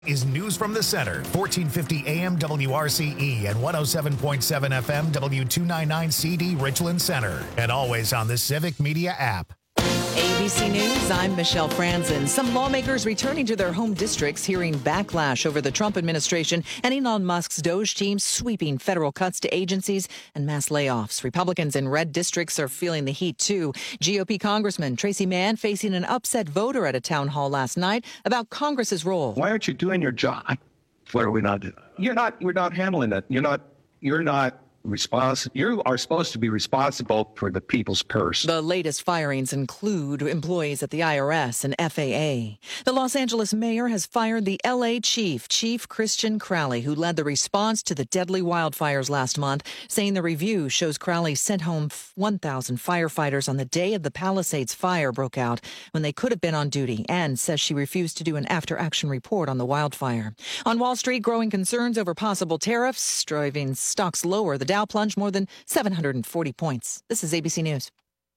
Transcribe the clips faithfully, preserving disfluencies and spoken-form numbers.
Is News from the Center, fourteen fifty A M W R C E and one oh seven point seven F M W two ninety-nine C D Richland Center. And always on the Civic Media app. A B C News, I'm Michelle Franzen. Some lawmakers returning to their home districts hearing backlash over the Trump administration and Elon Musk's Doge team sweeping federal cuts to agencies and mass layoffs. Republicans in red districts are feeling the heat, too. G O P Congressman Tracy Mann facing an upset voter at a town hall last night about Congress's role. Why aren't you doing your job? What are we not doing? You're not, you're not handling it. You're not, you're not. Respons- you are supposed to be responsible for the people's purse. The latest firings include employees at the I R S and F A A. The Los Angeles mayor has fired the L A chief, Chief Christian Crowley, who led the response to the deadly wildfires last month, saying the review shows Crowley sent home one thousand firefighters on the day of the Palisades fire broke out when they could have been on duty, and says she refused to do an after-action report on the wildfire. On Wall Street, growing concerns over possible tariffs, driving stocks lower. The Dow plunged more than seven hundred forty points. This is A B C News.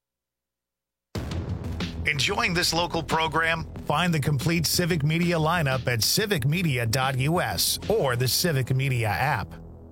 Enjoying this local program? Find the complete Civic Media lineup at civic media dot U S or the Civic Media app.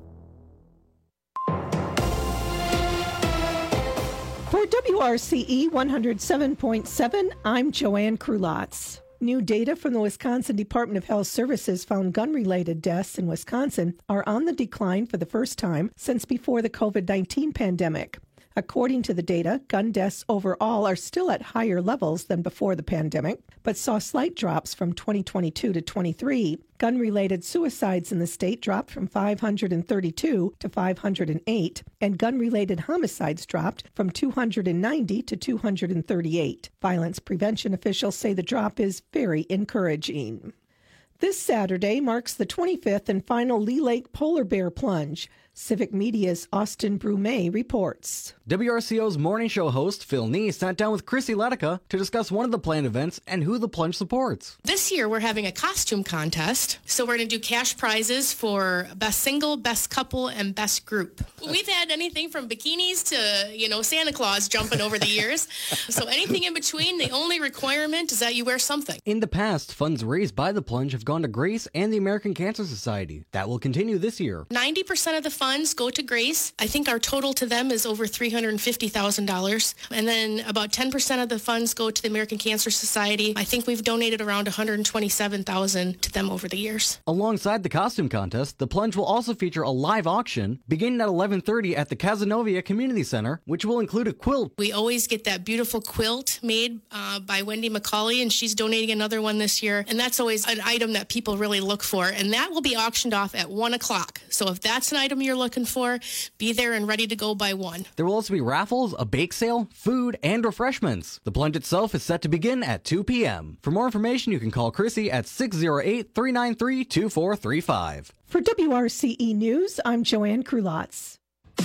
For W R C E one oh seven point seven, I'm Joanne Krulotz. New data from the Wisconsin Department of Health Services found gun-related deaths in Wisconsin are on the decline for the first time since before the covid nineteen pandemic. According to the data, gun deaths overall are still at higher levels than before the pandemic, but saw slight drops from twenty twenty-two to twenty-three. Gun-related suicides in the state dropped from five hundred thirty-two to five hundred eight, and gun-related homicides dropped from two hundred ninety to two hundred thirty-eight. Violence prevention officials say the drop is very encouraging. This Saturday marks the twenty-fifth and final Lee Lake Polar Bear Plunge. Civic Media's Austin Brumet reports. W R C O's morning show host Phil Nee sat down with Chrissy Letica to discuss one of the planned events and who the plunge supports. This year we're having a costume contest, so we're going to do cash prizes for best single, best couple, and best group. We've had anything from bikinis to, you know, Santa Claus jumping over the years. So anything in between, the only requirement is that you wear something. In the past, funds raised by the plunge have gone to Grace and the American Cancer Society. That will continue this year. ninety percent of the funds go to Grace. I think our total to them is over three hundred fifty thousand dollars. And then about ten percent of the funds go to the American Cancer Society. I think we've donated around one hundred twenty-seven thousand dollars to them over the years. Alongside the costume contest, the plunge will also feature a live auction beginning at eleven thirty at the Cazenovia Community Center, which will include a quilt. We always get that beautiful quilt made uh, by Wendy McCauley, and she's donating another one this year. And that's always an item that people really look for. And that will be auctioned off at one o'clock. So if that's an item you're looking for, be there and ready to go by one. There will also be raffles, a bake sale, food, and refreshments. The plunge itself is set to begin at two p.m. For more information, you can call Chrissy at six oh eight, three nine three, two four three five. For W R C E News, I'm Joanne Krulotz.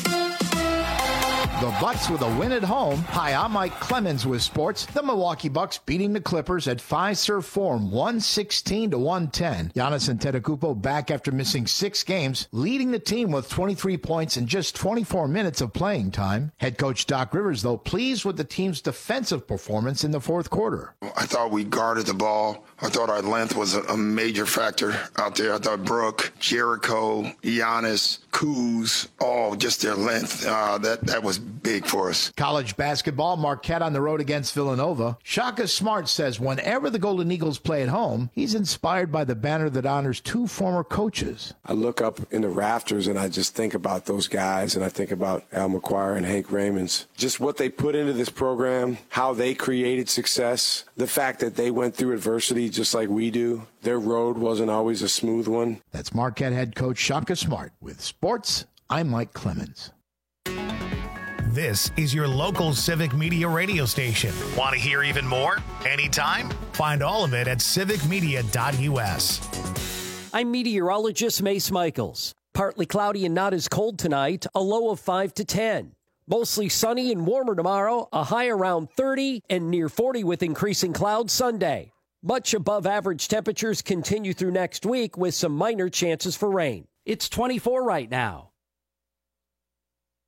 The Bucks with a win at home. Hi, I'm Mike Clemens with sports. The Milwaukee Bucks beating the Clippers at Fiserv Forum one sixteen to one ten. Giannis Antetokounmpo back after missing six games, leading the team with twenty-three points in just twenty-four minutes of playing time. Head coach Doc Rivers, though, pleased with the team's defensive performance in the fourth quarter. I thought we guarded the ball. I thought our length was a, a major factor out there. I thought Brooke, Jericho, Giannis, Kuz, all just their length. Uh, that, that was big for us. College basketball, Marquette on the road against Villanova. Shaka Smart says whenever the Golden Eagles play at home, he's inspired by the banner that honors two former coaches. I look up in the rafters and I just think about those guys, and I think about Al McGuire and Hank Raymonds. Just what they put into this program, how they created success, the fact that they went through adversity just like we do. Their road wasn't always a smooth one. That's Marquette head coach Shaka Smart. With sports, I'm Mike Clemens. This is your local Civic Media radio station. Want to hear even more? Anytime? Find all of it at civic media dot U S. I'm meteorologist Mace Michaels. Partly cloudy and not as cold tonight, a low of five to ten. Mostly sunny and warmer tomorrow, a high around thirty and near forty with increasing clouds Sunday. Much above average temperatures continue through next week with some minor chances for rain. It's twenty-four right now.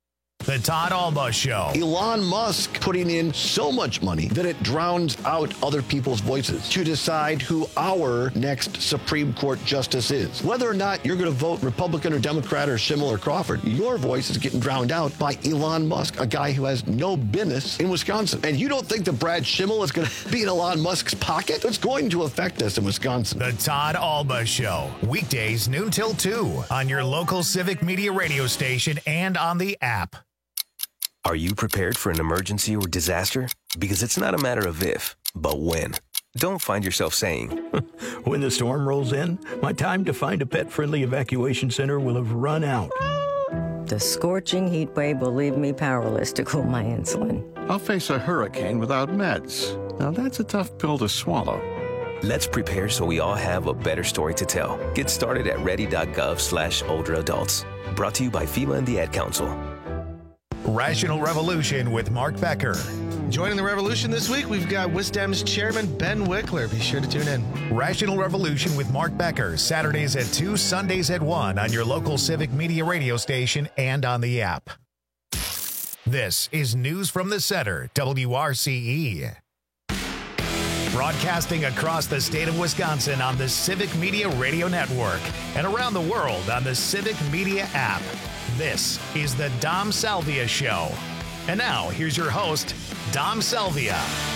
The Todd Alba Show. Elon Musk putting in so much money that it drowns out other people's voices to decide who our next Supreme Court justice is. Whether or not you're going to vote Republican or Democrat or Schimmel or Crawford, your voice is getting drowned out by Elon Musk, a guy who has no business in Wisconsin. And you don't think that Brad Schimmel is going to be in Elon Musk's pocket? It's going to affect us in Wisconsin. The Todd Alba Show. Weekdays noon till two on your local Civic Media radio station and on the app. Are you prepared for an emergency or disaster? Because it's not a matter of if, but when. Don't find yourself saying, when the storm rolls in, my time to find a pet-friendly evacuation center will have run out. The scorching heat wave will leave me powerless to cool my insulin. I'll face a hurricane without meds. Now that's a tough pill to swallow. Let's prepare so we all have a better story to tell. Get started at ready.gov slash older adults. Brought to you by FEMA and the Ad Council. Rational Revolution with Mark Becker. Joining the revolution this week, we've got WisDem's chairman, Ben Wickler. Be sure to tune in. Rational Revolution with Mark Becker, Saturdays at two, Sundays at one on your local Civic Media radio station and on the app. This is News from the Center, W R C E. Broadcasting across the state of Wisconsin on the Civic Media Radio Network and around the world on the Civic Media app. This is the Dom Salvia Show. And now, here's your host, Dom Salvia.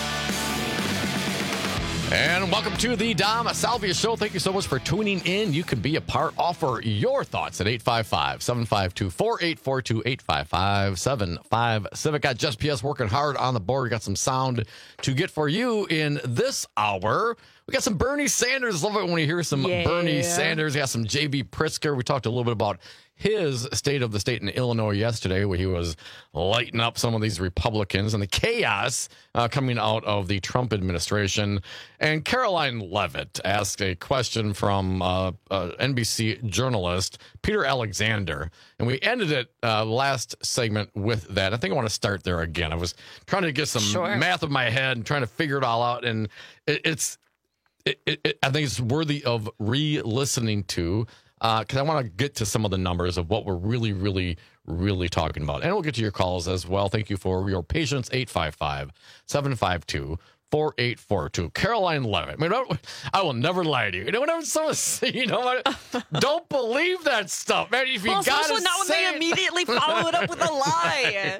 And welcome to the Dom Salvia Show. Thank you so much for tuning in. You can be a part. Offer your thoughts at eight five five, seven five two, four eight four two, eight five five, seven five Civic. Got Just P S working hard on the board. We got some sound to get for you in this hour. We got some Bernie Sanders. Love it when you hear some yeah. Bernie Sanders. We got some J B Pritzker. We talked a little bit about his state of the state in Illinois yesterday, where he was lighting up some of these Republicans and the chaos uh, coming out of the Trump administration. And Caroline Levitt asked a question from uh, uh, N B C journalist Peter Alexander, and we ended it uh, last segment with that. I think I want to start there again. I was trying to get some sure. math in my head and trying to figure it all out, and it, it's it, it, it, I think it's worthy of re-listening to. Because uh, I want to get to some of the numbers of what we're really, really, really talking about. And we'll get to your calls as well. Thank you for your patience. eight five five, seven five two, four eight four two. Caroline Levitt. I mean, I will never lie to you. You know, whenever someone says, you know what? Don't believe that stuff, man. If you well, gotta especially not when say they immediately follow it up with a lie.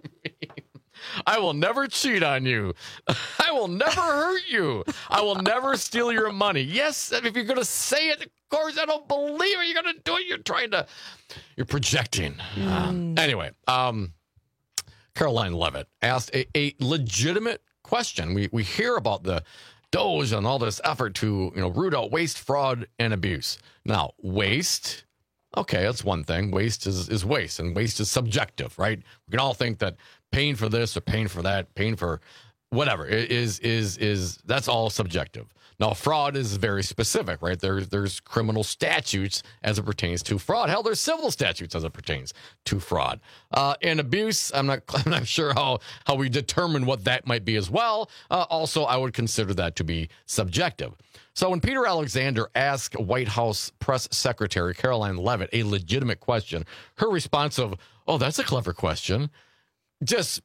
I will never cheat on you. I will never hurt you. I will never steal your money. Yes, if you're going to say it, of course, I don't believe it. You're going to do it. You're trying to, you're projecting. Mm. Uh, anyway, um, Caroline Levitt asked a, a legitimate question. We we hear about the Doge and all this effort to, you know, root out waste, fraud, and abuse. Now, waste, okay, that's one thing. Waste is, is waste, and waste is subjective, right? We can all think that paying for this or paying for that, paying for whatever is is is that's all subjective. Now, fraud is very specific, right? There's there's criminal statutes as it pertains to fraud. Hell, there's civil statutes as it pertains to fraud. Uh, and abuse, I'm not I'm not sure how how we determine what that might be as well. Uh, also, I would consider that to be subjective. So when Peter Alexander asked White House Press Secretary Caroline Levitt a legitimate question, her response of, "Oh, that's a clever question," just.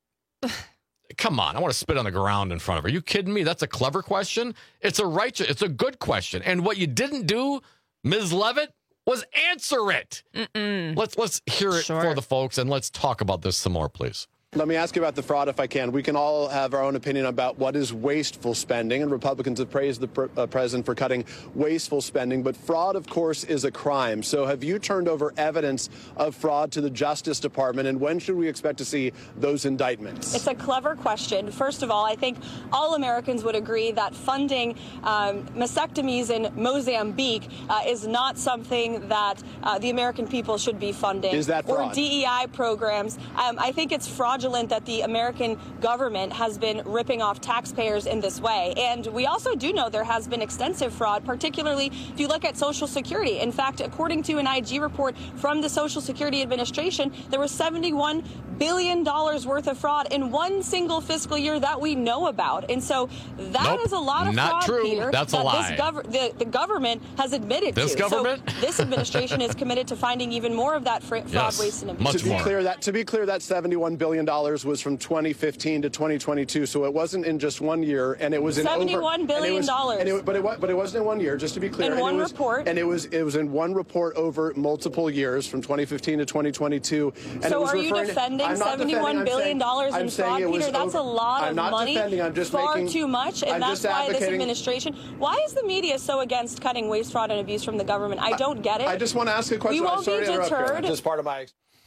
Come on, I want to spit on the ground in front of her. Are you kidding me? That's a clever question. It's a righteous, it's a good question. And what you didn't do, Miz Levitt, was answer it. Mm-mm. Let's let's hear it sure. for the folks, and let's talk about this some more, please. Let me ask you about the fraud, if I can. We can all have our own opinion about what is wasteful spending, and Republicans have praised the pr- uh, president for cutting wasteful spending. But fraud, of course, is a crime. So have you turned over evidence of fraud to the Justice Department, and when should we expect to see those indictments? It's a clever question. First of all, I think all Americans would agree that funding um, mastectomies in Mozambique uh, is not something that uh, the American people should be funding. Is that fraud? Or D E I programs. Um, I think it's fraudulent fraudulent that the American government has been ripping off taxpayers in this way. And we also do know there has been extensive fraud, particularly if you look at Social Security. In fact, according to an I G report from the Social Security Administration, there was seventy-one billion dollars worth of fraud in one single fiscal year that we know about. And so that nope, is a lot of not fraud, true. Peter. That's that a lie. This gov- the, the government has admitted this to. Government? So this administration is committed to finding even more of that fr- fraud, yes, waste, and abuse. much to be more. clear, that to be clear, that seventy-one billion dollars was from twenty fifteen to twenty twenty-two, so it wasn't in just one year, and it was in seventy-one billion dollars. And it was, but it but it wasn't in one year. Just to be clear, in and one it was, report, and it was it was in one report over multiple years, from twenty fifteen to twenty twenty-two. And so it was are you defending seventy-one billion dollars in fraud, Peter? That's over, a lot I'm of not money. Defending, I'm just far making, too much, and I'm that's why this administration. Why is the media so against cutting waste, fraud, and abuse from the government? I don't get it. I just want to ask a question. We won't Sorry be to interrupt you. deterred. Just part of my.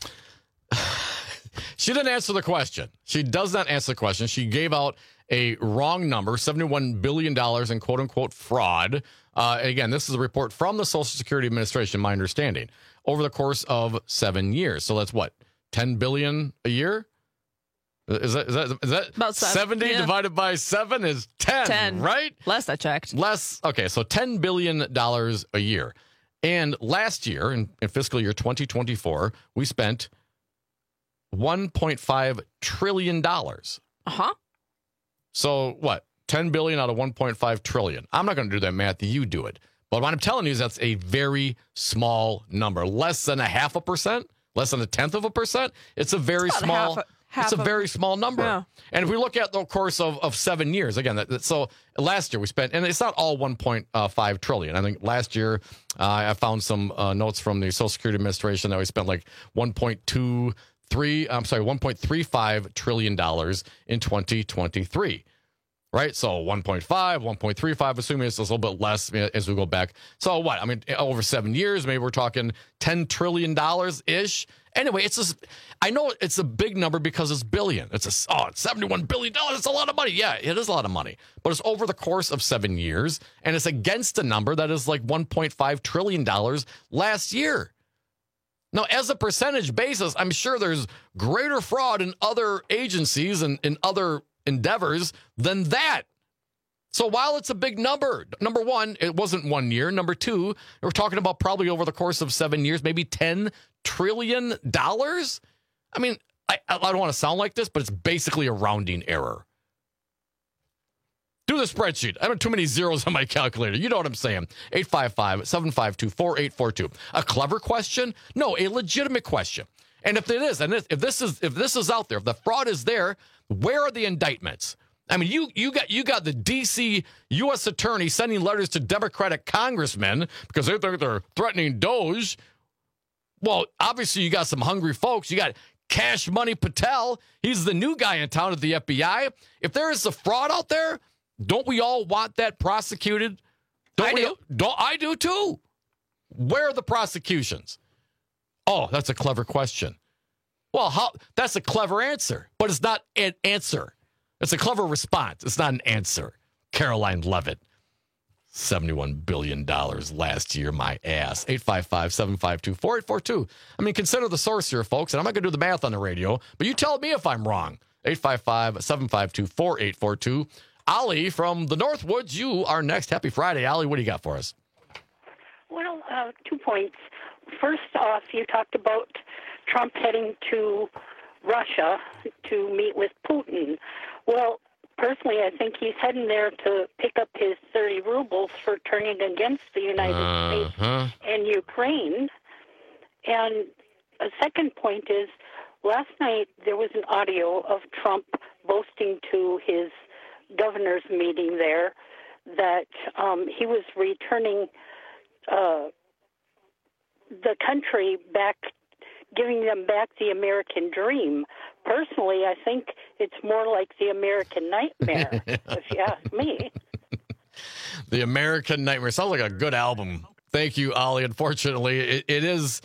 She didn't answer the question. She does not answer the question. She gave out a wrong number, seventy-one billion dollars in quote-unquote fraud. Uh, again, this is a report from the Social Security Administration, my understanding, over the course of seven years. So that's what, ten billion dollars a year? Is that, is that, is that about seven, seventy yeah. divided by seven is ten, ten, right? Less, I checked. Less. Okay, so ten billion dollars a year. And last year, in, in fiscal year twenty twenty-four, we spent one point five trillion dollars. Uh-huh. So what? ten billion out of one point five trillion. I'm not going to do that math. You do it. But what I'm telling you is that's a very small number. Less than a half a percent, less than a tenth of a percent. It's a very It's small. half a, half it's a of, very small number. Yeah. And if we look at the course of, of seven years, again, that, that, so last year we spent, and it's not all one point five trillion. I think last year uh, I found some uh, notes from the Social Security Administration that we spent like one point two three, I'm sorry, one point three five trillion dollars in twenty twenty-three. Right? So one point five, one point three five, assuming it's a little bit less as we go back. So what? I mean, over seven years, maybe we're talking ten trillion dollars-ish. Anyway, it's just, I know it's a big number because it's billion. It's a, oh, it's seventy-one billion dollars. It's a lot of money. Yeah, it is a lot of money. But it's over the course of seven years, and it's against a number that is like one point five trillion dollars last year. Now, as a percentage basis, I'm sure there's greater fraud in other agencies and in other endeavors than that. So while it's a big number, number one, it wasn't one year. Number two, we're talking about probably over the course of seven years, maybe ten trillion dollars. I mean, I, I don't want to sound like this, but it's basically a rounding error. Do the spreadsheet. I don't have too many zeros on my calculator. You know what I'm saying. eight five five, seven five two, four eight four two. A clever question? No, a legitimate question. And if it is, and if this is if this is out there, if the fraud is there, where are the indictments? I mean, you you got you got the D C U S attorney sending letters to Democratic congressmen because they think they're threatening Doge. Well, obviously you got some hungry folks. You got Cash Money Patel. He's the new guy in town at the F B I. If there is a fraud out there, don't we all want that prosecuted? Don't I we, do. Don't I do too? Where are the prosecutions? Oh, that's a clever question. Well, how, that's a clever answer, but it's not an answer. It's a clever response. It's not an answer. Caroline Levitt, seventy-one billion dollars last year, my ass. eight five five, seven five two, four eight four two. I mean, consider the source here, folks, and I'm not going to do the math on the radio, but you tell me if I'm wrong. eight five five, seven five two, four eight four two. Ollie from the Northwoods, you are next. Happy Friday. Ollie, what do you got for us? Well, uh, two points. First off, you talked about Trump heading to Russia to meet with Putin. Well, personally, I think he's heading there to pick up his thirty rubles for turning against the United uh-huh. States and Ukraine. And a second point is, last night there was an audio of Trump boasting to his governor's meeting there that um, he was returning uh, the country back, giving them back the American dream. Personally, I think it's more like the American nightmare, if you ask me. The American Nightmare. Sounds like a good album. Thank you, Ollie. Unfortunately, it, it is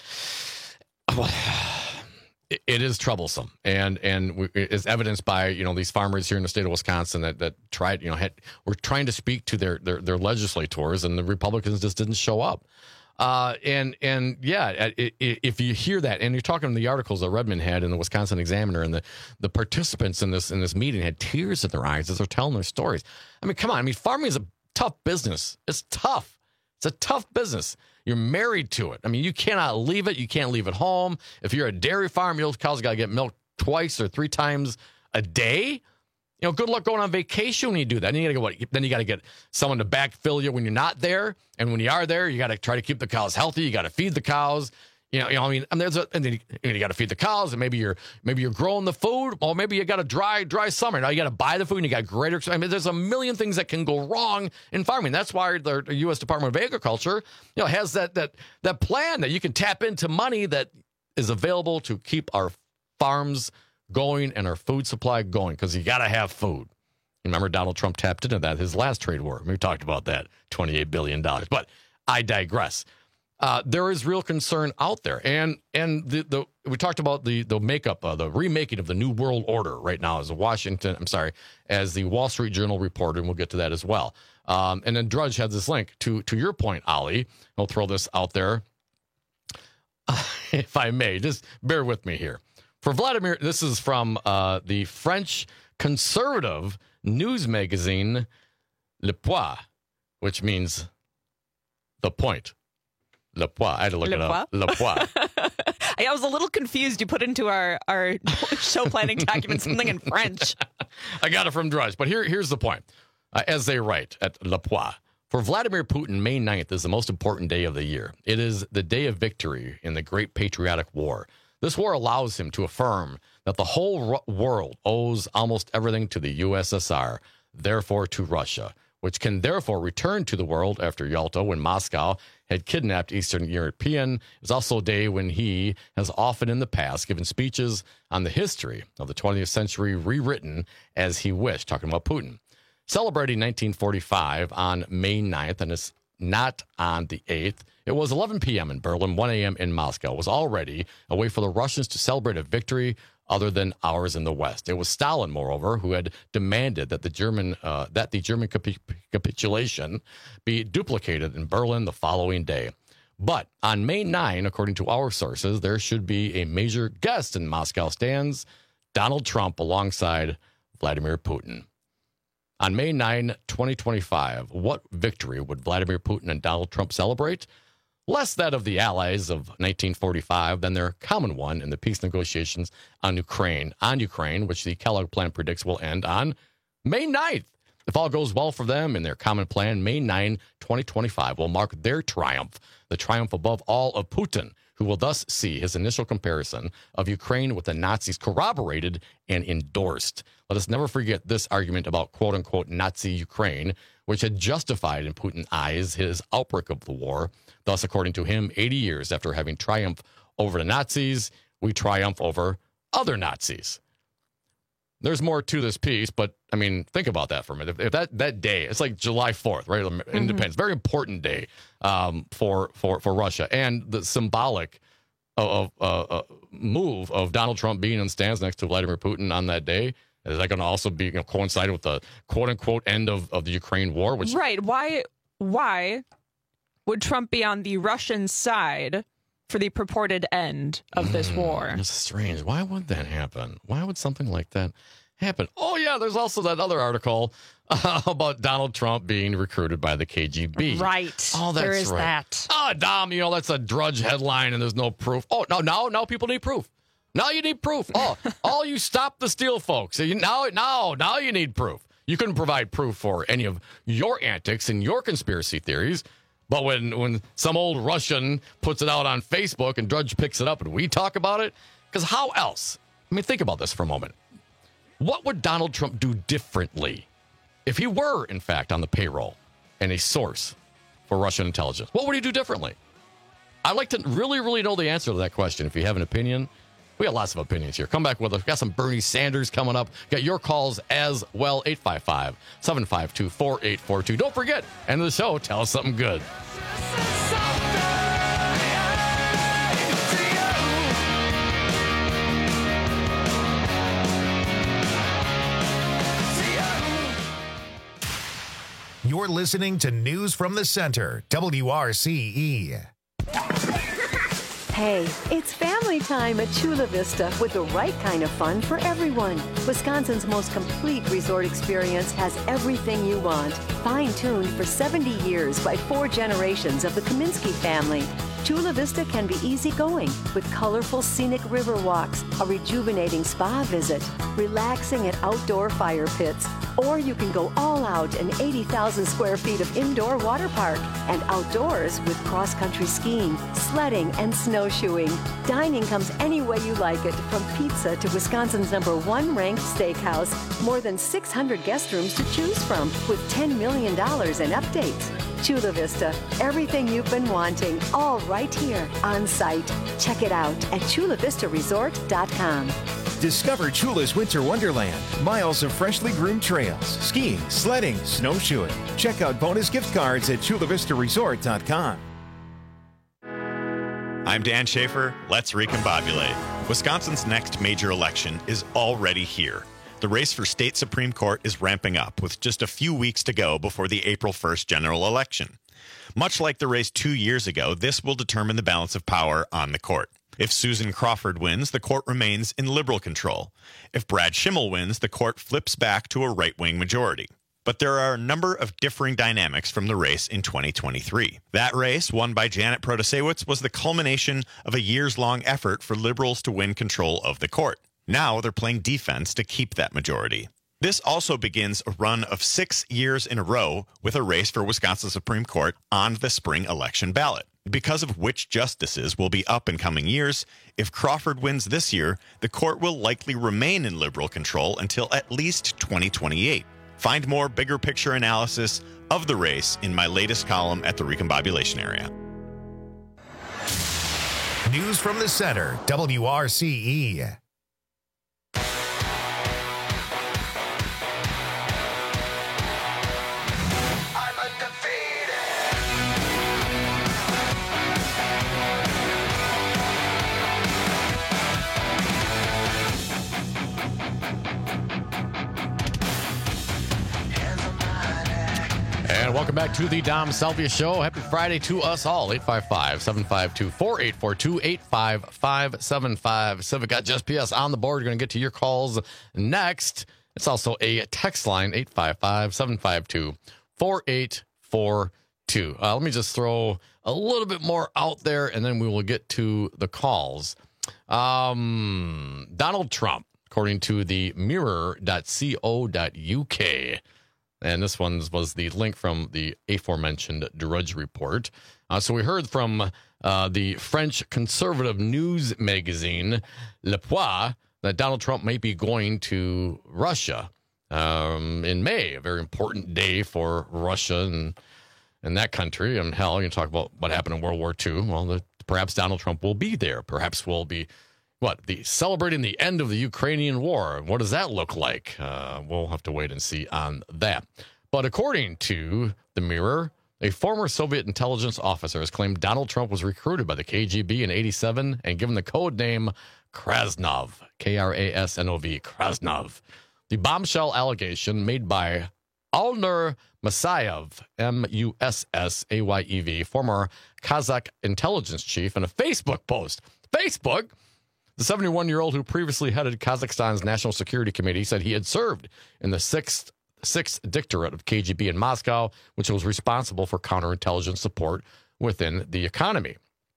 it, it is troublesome, and and is evidenced by you know these farmers here in the state of Wisconsin that that tried you know had, were trying to speak to their their, their legislators, and the Republicans just didn't show up. Uh, and and yeah, it, it, if you hear that, and you're talking the articles that Redmond had in the Wisconsin Examiner, and the, the participants in this in this meeting had tears in their eyes as they're telling their stories. I mean, come on. I mean, farming is a tough business. It's tough. It's a tough business. You're married to it. I mean, you cannot leave it. You can't leave it home. If you're a dairy farm, your cows got to get milked twice or three times a day. You know, good luck going on vacation when you do that. And you gotta go, what, then you got to get someone to backfill you when you're not there. And when you are there, you got to try to keep the cows healthy. You got to feed the cows. You know, you know, I mean, and there's a, and then you, you got to feed the cows, and maybe you're maybe you're growing the food, or maybe you got a dry dry summer. Now you got to buy the food, and you got greater. I mean, there's a million things that can go wrong in farming. That's why the U S Department of Agriculture, you know, has that that that plan that you can tap into money that is available to keep our farms going and our food supply going, because you got to have food. Remember, Donald Trump tapped into that his last trade war. We talked about that, twenty-eight billion dollars. But I digress. Uh, there is real concern out there, and and the, the we talked about the the makeup, uh, the remaking of the New World Order right now as a Washington. I'm sorry, as the Wall Street Journal reported, and we'll get to that as well. Um, and then Drudge had this link to to your point, Ollie. I'll throw this out there, uh, if I may. Just bear with me here. For Vladimir, this is from uh, the French conservative news magazine Le Point, which means the point. Le Point. I had to look Le it up. Point? Le Point. I was a little confused. You put into our, our show planning document something in French. I got it from Drudge, but here, here's the point. Uh, as they write at Le Point, for Vladimir Putin, May ninth is the most important day of the year. It is the day of victory in the Great Patriotic War. This war allows him to affirm that the whole ro- world owes almost everything to the U S S R, therefore to Russia, which can therefore return to the world after Yalta when Moscow had kidnapped Eastern European. It's also a day when he has often in the past given speeches on the history of the twentieth century rewritten as he wished, talking about Putin. Celebrating nineteen forty-five on May ninth, and it's not on the eighth. It was eleven p.m. in Berlin, one a.m. in Moscow. It was already a way for the Russians to celebrate a victory other than ours in the West. It was Stalin, moreover, who had demanded that the German uh, that the German capi- capitulation be duplicated in Berlin the following day. But on May ninth, according to our sources, there should be a major guest in Moscow stands, Donald Trump alongside Vladimir Putin. On May ninth, twenty twenty-five, what victory would Vladimir Putin and Donald Trump celebrate? Less that of the allies of nineteen forty-five than their common one in the peace negotiations on Ukraine, on Ukraine, which the Kellogg plan predicts will end on May ninth. If all goes well for them in their common plan, May ninth, twenty twenty-five will mark their triumph, the triumph above all of Putin, who will thus see his initial comparison of Ukraine with the Nazis corroborated and endorsed. Let us never forget this argument about quote-unquote Nazi Ukraine, which had justified in Putin's eyes his outbreak of the war. Thus, according to him, eighty years after having triumphed over the Nazis, we triumph over other Nazis. There's more to this piece, but, I mean, think about that for a minute. If, if that, that day, it's like July fourth, right? Mm-hmm. Independence, very important day um, for, for, for Russia. And the symbolic of, uh, uh, move of Donald Trump being in stands next to Vladimir Putin on that day, is that going to also be, you know, coincide with the quote-unquote end of, of the Ukraine war? Which Right. Why, why would Trump be on the Russian side for the purported end of this war? It's strange. Why would that happen? Why would something like that happen? Oh, yeah, there's also that other article uh, about Donald Trump being recruited by the K G B. Right. Oh, that's there is right. that. Oh, Dom, you know, that's a Drudge headline and there's no proof. Oh, no, now, now people need proof. Now you need proof. Oh, all you stop the steal folks. You, now, now, now you need proof. You couldn't provide proof for any of your antics and your conspiracy theories. But when, when some old Russian puts it out on Facebook and Drudge picks it up and we talk about it, because how else? I mean, think about this for a moment. What would Donald Trump do differently if he were, in fact, on the payroll and a source for Russian intelligence? What would he do differently? I'd like to really, really know the answer to that question. If you have an opinion, we got lots of opinions here. Come back with us. We've got some Bernie Sanders coming up. Got your calls as well. eight five five, seven five two, four eight four two. Don't forget, end of the show, tell us something good. You're listening to News from the Center, W R C E. Hey, it's family time at Chula Vista with the right kind of fun for everyone. Wisconsin's most complete resort experience has everything you want. Fine-tuned for seventy years by four generations of the Kaminsky family. Chula Vista can be easygoing with colorful scenic river walks, a rejuvenating spa visit, relaxing at outdoor fire pits, or you can go all out in eighty thousand square feet of indoor water park and outdoors with cross-country skiing, sledding, and snowshoeing. Dining comes any way you like it, from pizza to Wisconsin's number one ranked steakhouse. More than six hundred guest rooms to choose from with ten million dollars in updates. Chula Vista, everything you've been wanting, all right here on site. Check it out at chula vista resort dot com. Discover Chula's Winter Wonderland. Miles of freshly groomed trails, skiing, sledding, snowshoeing. Check out bonus gift cards at chula vista resort dot com. I'm Dan Schaefer. Let's recombobulate. Wisconsin's next major election is already here. The race for state Supreme Court is ramping up with just a few weeks to go before the April first general election. Much like the race two years ago, this will determine the balance of power on the court. If Susan Crawford wins, the court remains in liberal control. If Brad Schimmel wins, the court flips back to a right-wing majority. But there are a number of differing dynamics from the race in twenty twenty-three. That race, won by Janet Protasewicz, was the culmination of a years-long effort for liberals to win control of the court. Now they're playing defense to keep that majority. This also begins a run of six years in a row with a race for Wisconsin Supreme Court on the spring election ballot. Because of which justices will be up in coming years, if Crawford wins this year, the court will likely remain in liberal control until at least twenty twenty-eight. Find more bigger picture analysis of the race in my latest column at the Recombobulation Area. News from the Center, W R C E. And welcome back to the Dom Salvia Show. Happy Friday to us all. eight five five, seven five two, four eight four two, eight five five, seven five. Civic got Just P S on the board. We're going to get to your calls next. It's also a text line, eight five five, seven five two, four eight four two. Uh, let me just throw a little bit more out there, and then we will get to the calls. Um, Donald Trump, according to the mirror dot co dot u k. And this one was the link from the aforementioned Drudge Report. Uh, so we heard from uh, the French conservative news magazine Le Point that Donald Trump may be going to Russia um, in May, a very important day for Russia and, and that country. And hell, you talk about what happened in World War Two. Well, the, perhaps Donald Trump will be there. Perhaps we'll be What, the celebrating the end of the Ukrainian war. What does that look like? Uh, we'll have to wait and see on that. But according to the Mirror, a former Soviet intelligence officer has claimed Donald Trump was recruited by the K G B in eighty-seven and given the code name Krasnov, K R A S N O V, Krasnov. The bombshell allegation made by Alnur Musayev, M U S S A Y E V, former Kazakh intelligence chief, in a Facebook post. Facebook? The seventy-one-year-old who previously headed Kazakhstan's National Security Committee said he had served in the sixth, sixth Dictatorate of K G B in Moscow, which was responsible for counterintelligence support within the economy.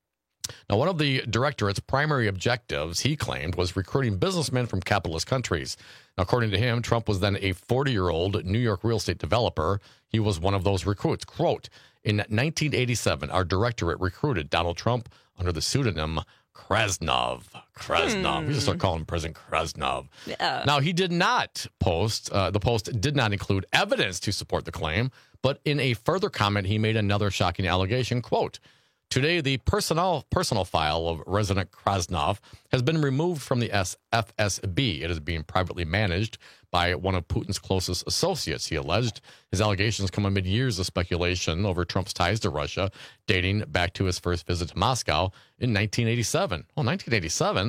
Now, one of the directorate's primary objectives, he claimed, was recruiting businessmen from capitalist countries. Now, according to him, Trump was then a forty-year-old New York real estate developer. He was one of those recruits. Quote, in nineteen eighty-seven, our directorate recruited Donald Trump under the pseudonym Krasnov. Krasnov. Hmm. We just start calling him President Krasnov. Yeah. Now, he did not post, uh, the post did not include evidence to support the claim, but in a further comment, he made another shocking allegation. Quote, today, the personal personal file of resident Krasnov has been removed from the F S B. It is being privately managed by one of Putin's closest associates, he alleged. His allegations come amid years of speculation over Trump's ties to Russia, dating back to his first visit to Moscow in nineteen eighty-seven. Well, nineteen eighty-seven,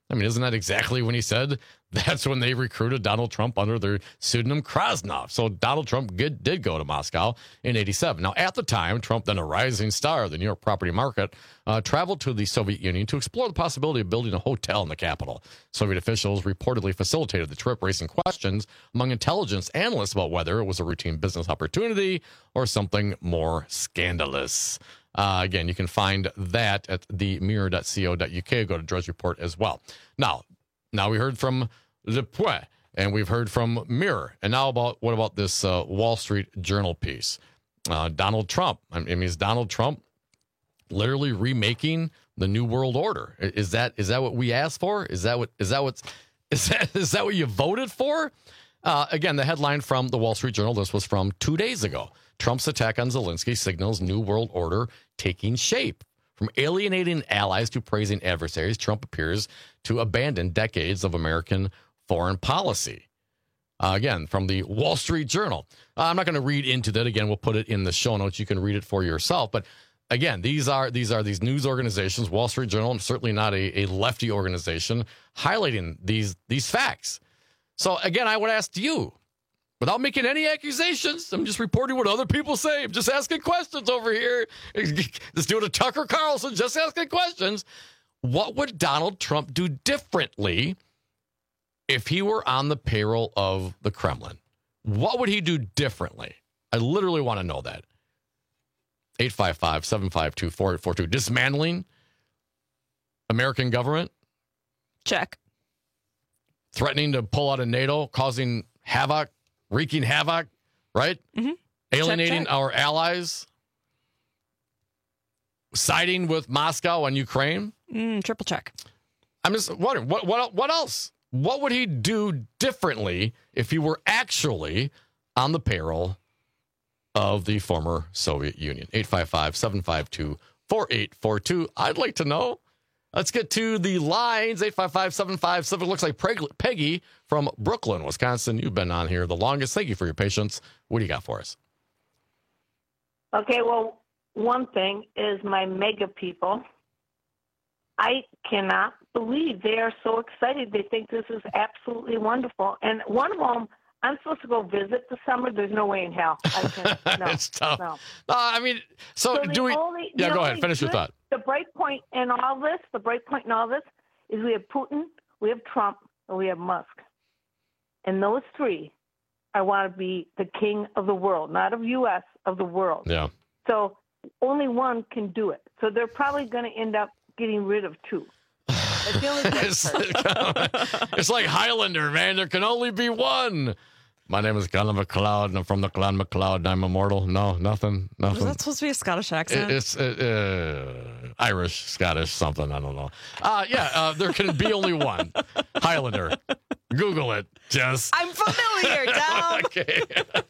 I mean, isn't that exactly when he said that's when they recruited Donald Trump under their pseudonym Krasnov? So Donald Trump did, did go to Moscow in eighty-seven. Now, at the time, Trump, then a rising star of the New York property market, uh, traveled to the Soviet Union to explore the possibility of building a hotel in the capital. Soviet officials reportedly facilitated the trip, raising questions among intelligence analysts about whether it was a routine business opportunity or something more scandalous. Uh, again, you can find that at the mirror dot co dot uk. Go to Drudge Report as well. Now, now we heard from Le Point, and we've heard from Mirror. And now about what about this uh, Wall Street Journal piece? Uh, Donald Trump. I mean, is Donald Trump literally remaking the New World Order? Is that is that what we asked for? Is that what is that what is that is that what you voted for? Uh, again, the headline from the Wall Street Journal. This was from two days ago. Trump's attack on Zelensky signals New World Order taking shape. From alienating allies to praising adversaries, Trump appears to abandon decades of American foreign policy. Uh, again, from the Wall Street Journal. Uh, I'm not going to read into that. Again, we'll put it in the show notes. You can read it for yourself. But again, these are these are these news organizations, Wall Street Journal, and certainly not a, a lefty organization, highlighting these these facts. So again, I would ask you, without making any accusations, I'm just reporting what other people say. I'm just asking questions over here. Just doing a Tucker Carlson, just asking questions. What would Donald Trump do differently if he were on the payroll of the Kremlin? What would he do differently? I literally want to know that. eight five five, seven five two, four eight four two. Dismantling American government? Check. Threatening to pull out of NATO, causing havoc, wreaking havoc, right? Mm-hmm. Alienating check, check. our allies, siding with Moscow and Ukraine. Mm, triple check. I'm just wondering, what, what, what else? What would he do differently if he were actually on the payroll of the former Soviet Union? eight five five, seven five two, four eight four two. I'd like to know. Let's get to the lines. eight five five, seven five seven. Looks like Peggy from Brooklyn, Wisconsin. You've been on here the longest. Thank you for your patience. What do you got for us? Okay, well, one thing is my mega people. I cannot believe they are so excited. They think this is absolutely wonderful. And one of them, I'm supposed to go visit this summer. There's no way in hell. I can, no, it's tough. No. Uh, I mean, so, so do we? Only, yeah, go ahead. only Finish your good, thought. The bright point in all this, the bright point in all this, is we have Putin, we have Trump, and we have Musk. And those three, I want to be the king of the world, not of U S, of the world. Yeah. So only one can do it. So they're probably going to end up getting rid of two. That's the only it's, it's like Highlander, man. There can only be one. My name is Colin McLeod, and I'm from the clan McLeod, and I'm immortal. No, nothing, nothing. Was that supposed to be a Scottish accent? It, it's uh, Irish, Scottish, something. I don't know. Uh, yeah, uh, there can be only one. Highlander. Google it. Just. I'm familiar, Dom. Okay.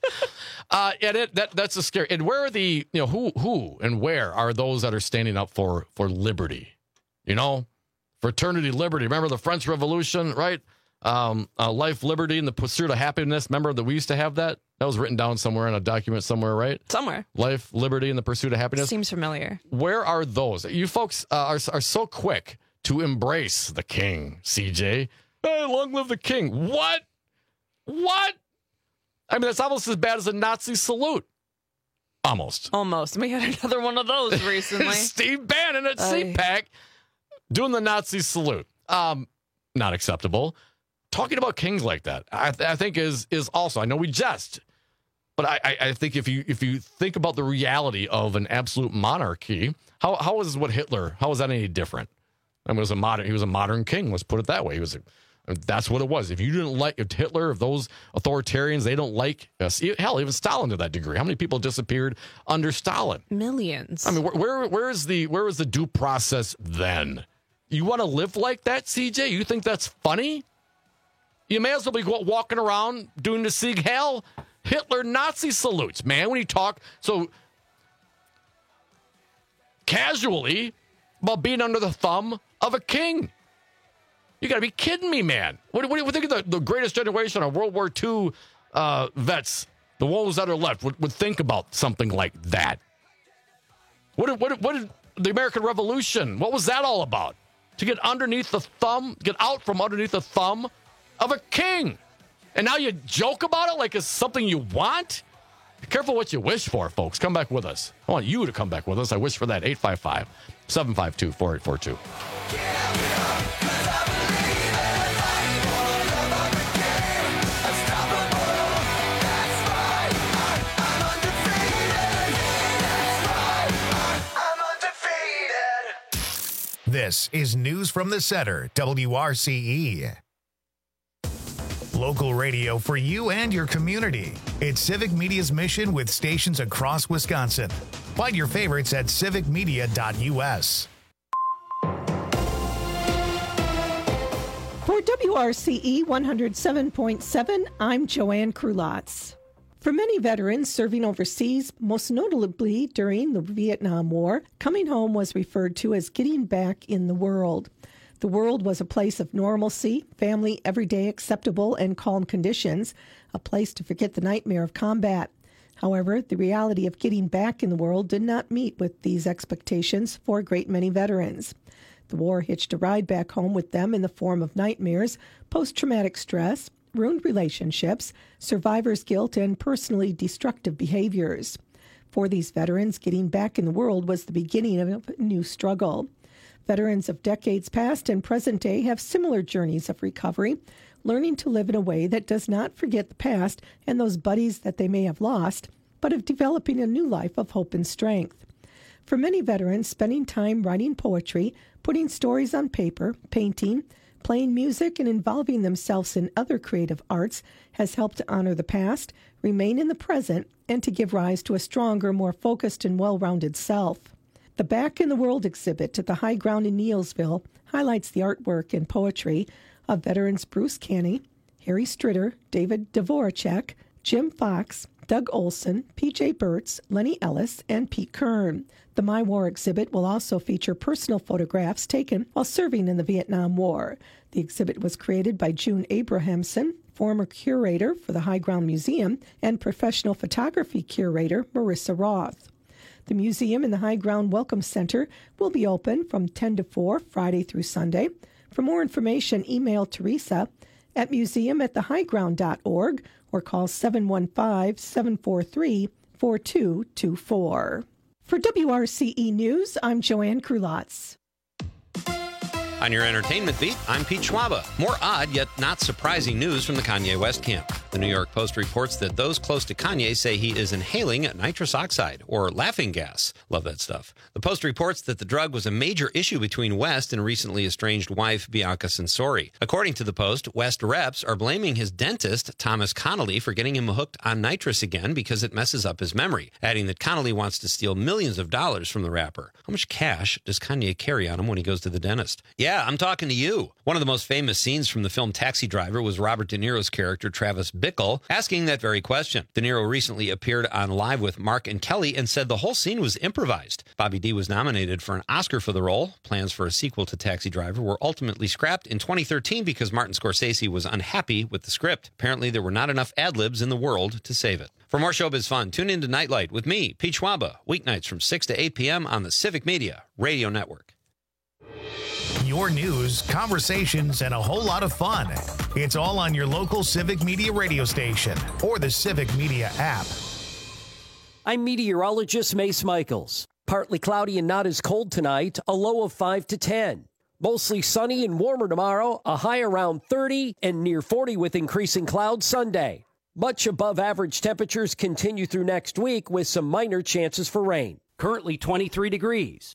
Uh, and it, that that's a scary. And where are the, you know, who who and where are those that are standing up for for liberty? You know, fraternity, liberty. Remember the French Revolution, right? Um, uh, life, liberty, and the pursuit of happiness. Remember that we used to have that? That was written down somewhere in a document somewhere, right? Somewhere. Life, liberty, and the pursuit of happiness. Seems familiar. Where are those? You folks uh, are are so quick to embrace the king, C J. Hey, long live the king. What? What? I mean, that's almost as bad as a Nazi salute. Almost. Almost. We had another one of those recently. Steve Bannon at C PAC doing the Nazi salute. Um, not acceptable. Talking about kings like that, I, th- I think is is also. I know we jest, but I, I, I think if you if you think about the reality of an absolute monarchy, how how is what Hitler? How is that any different? I mean, it was a modern. He was a modern king. Let's put it that way. He was. A, that's what it was. If you didn't like, if Hitler, if those authoritarians, they don't like us. Hell, even Stalin to that degree. How many people disappeared under Stalin? Millions. I mean, where where, where is the where is the due process then? You want to live like that, C J? You think that's funny? You may as well be walking around doing the Sieg Heil Hitler Nazi salutes, man, when you talk so casually about being under the thumb of a king. You got to be kidding me, man. What, what do you think of the, the greatest generation of World War Two uh, vets, the ones that are left, would, would think about something like that? What did, what, did, what did the American Revolution, what was that all about? to get underneath the thumb, get out from underneath the thumb of a king. And now you joke about it like it's something you want? Be careful what you wish for, folks. Come back with us. I want you to come back with us. I wish for that. eight five five, seven five two, four eight four two. This is News from the Center, W R C E. Local radio for you and your community. It's Civic Media's mission with stations across Wisconsin. Find your favorites at civic media dot U S. For W R C E one oh seven point seven, I'm Joanne Krulotz. For many veterans serving overseas, most notably during the Vietnam War, coming home was referred to as getting back in the world. The world was a place of normalcy, family, everyday acceptable and calm conditions, a place to forget the nightmare of combat. However, the reality of getting back in the world did not meet with these expectations for a great many veterans. The war hitched a ride back home with them in the form of nightmares, post-traumatic stress, ruined relationships, survivor's guilt, and personally destructive behaviors. For these veterans, getting back in the world was the beginning of a new struggle. Veterans of decades past and present day have similar journeys of recovery, learning to live in a way that does not forget the past and those buddies that they may have lost, but of developing a new life of hope and strength. For many veterans, spending time writing poetry, putting stories on paper, painting, playing music, and involving themselves in other creative arts has helped to honor the past, remain in the present, and to give rise to a stronger, more focused, and well-rounded self. The Back in the World exhibit at the High Ground in Neilsville highlights the artwork and poetry of veterans Bruce Canny, Harry Stritter, David Dvoracek, Jim Fox, Doug Olson, P J Burtz, Lenny Ellis, and Pete Kern. The My War exhibit will also feature personal photographs taken while serving in the Vietnam War. The exhibit was created by June Abrahamson, former curator for the High Ground Museum, and professional photography curator Marissa Roth. The museum and the High Ground Welcome Center will be open from ten to four, Friday through Sunday. For more information, email Teresa at museum at the high ground dot org or call seven one five, seven four three, four two two four. For W R C E News, I'm Joanne Krulotz. On your entertainment beat, I'm Pete Schwaba. More odd yet not surprising news from the Kanye West camp. The New York Post reports that those close to Kanye say he is inhaling nitrous oxide, or laughing gas. Love that stuff. The Post reports that the drug was a major issue between West and recently estranged wife Bianca Censori. According to the Post, West reps are blaming his dentist, Thomas Connolly, for getting him hooked on nitrous again because it messes up his memory, adding that Connolly wants to steal millions of dollars from the rapper. How much cash does Kanye carry on him when he goes to the dentist? Yeah, I'm talking to you. One of the most famous scenes from the film Taxi Driver was Robert De Niro's character, Travis Bickle, asking that very question. De Niro recently appeared on Live with Mark and Kelly and said the whole scene was improvised. Bobby D was nominated for an Oscar for the role. Plans for a sequel to Taxi Driver were ultimately scrapped in twenty thirteen because Martin Scorsese was unhappy with the script. Apparently, there were not enough ad-libs in the world to save it. For more showbiz fun, tune in to Nightlight with me, Pete Schwaba, weeknights from six to eight p.m. on the Civic Media Radio Network. Your news, conversations, and a whole lot of fun. It's all on your local Civic Media radio station or the Civic Media app. I'm meteorologist Mace Michaels. Partly cloudy and not as cold tonight, a low of five to ten. Mostly sunny and warmer tomorrow, a high around thirty and near forty with increasing clouds Sunday. Much above average temperatures continue through next week with some minor chances for rain. Currently twenty-three degrees.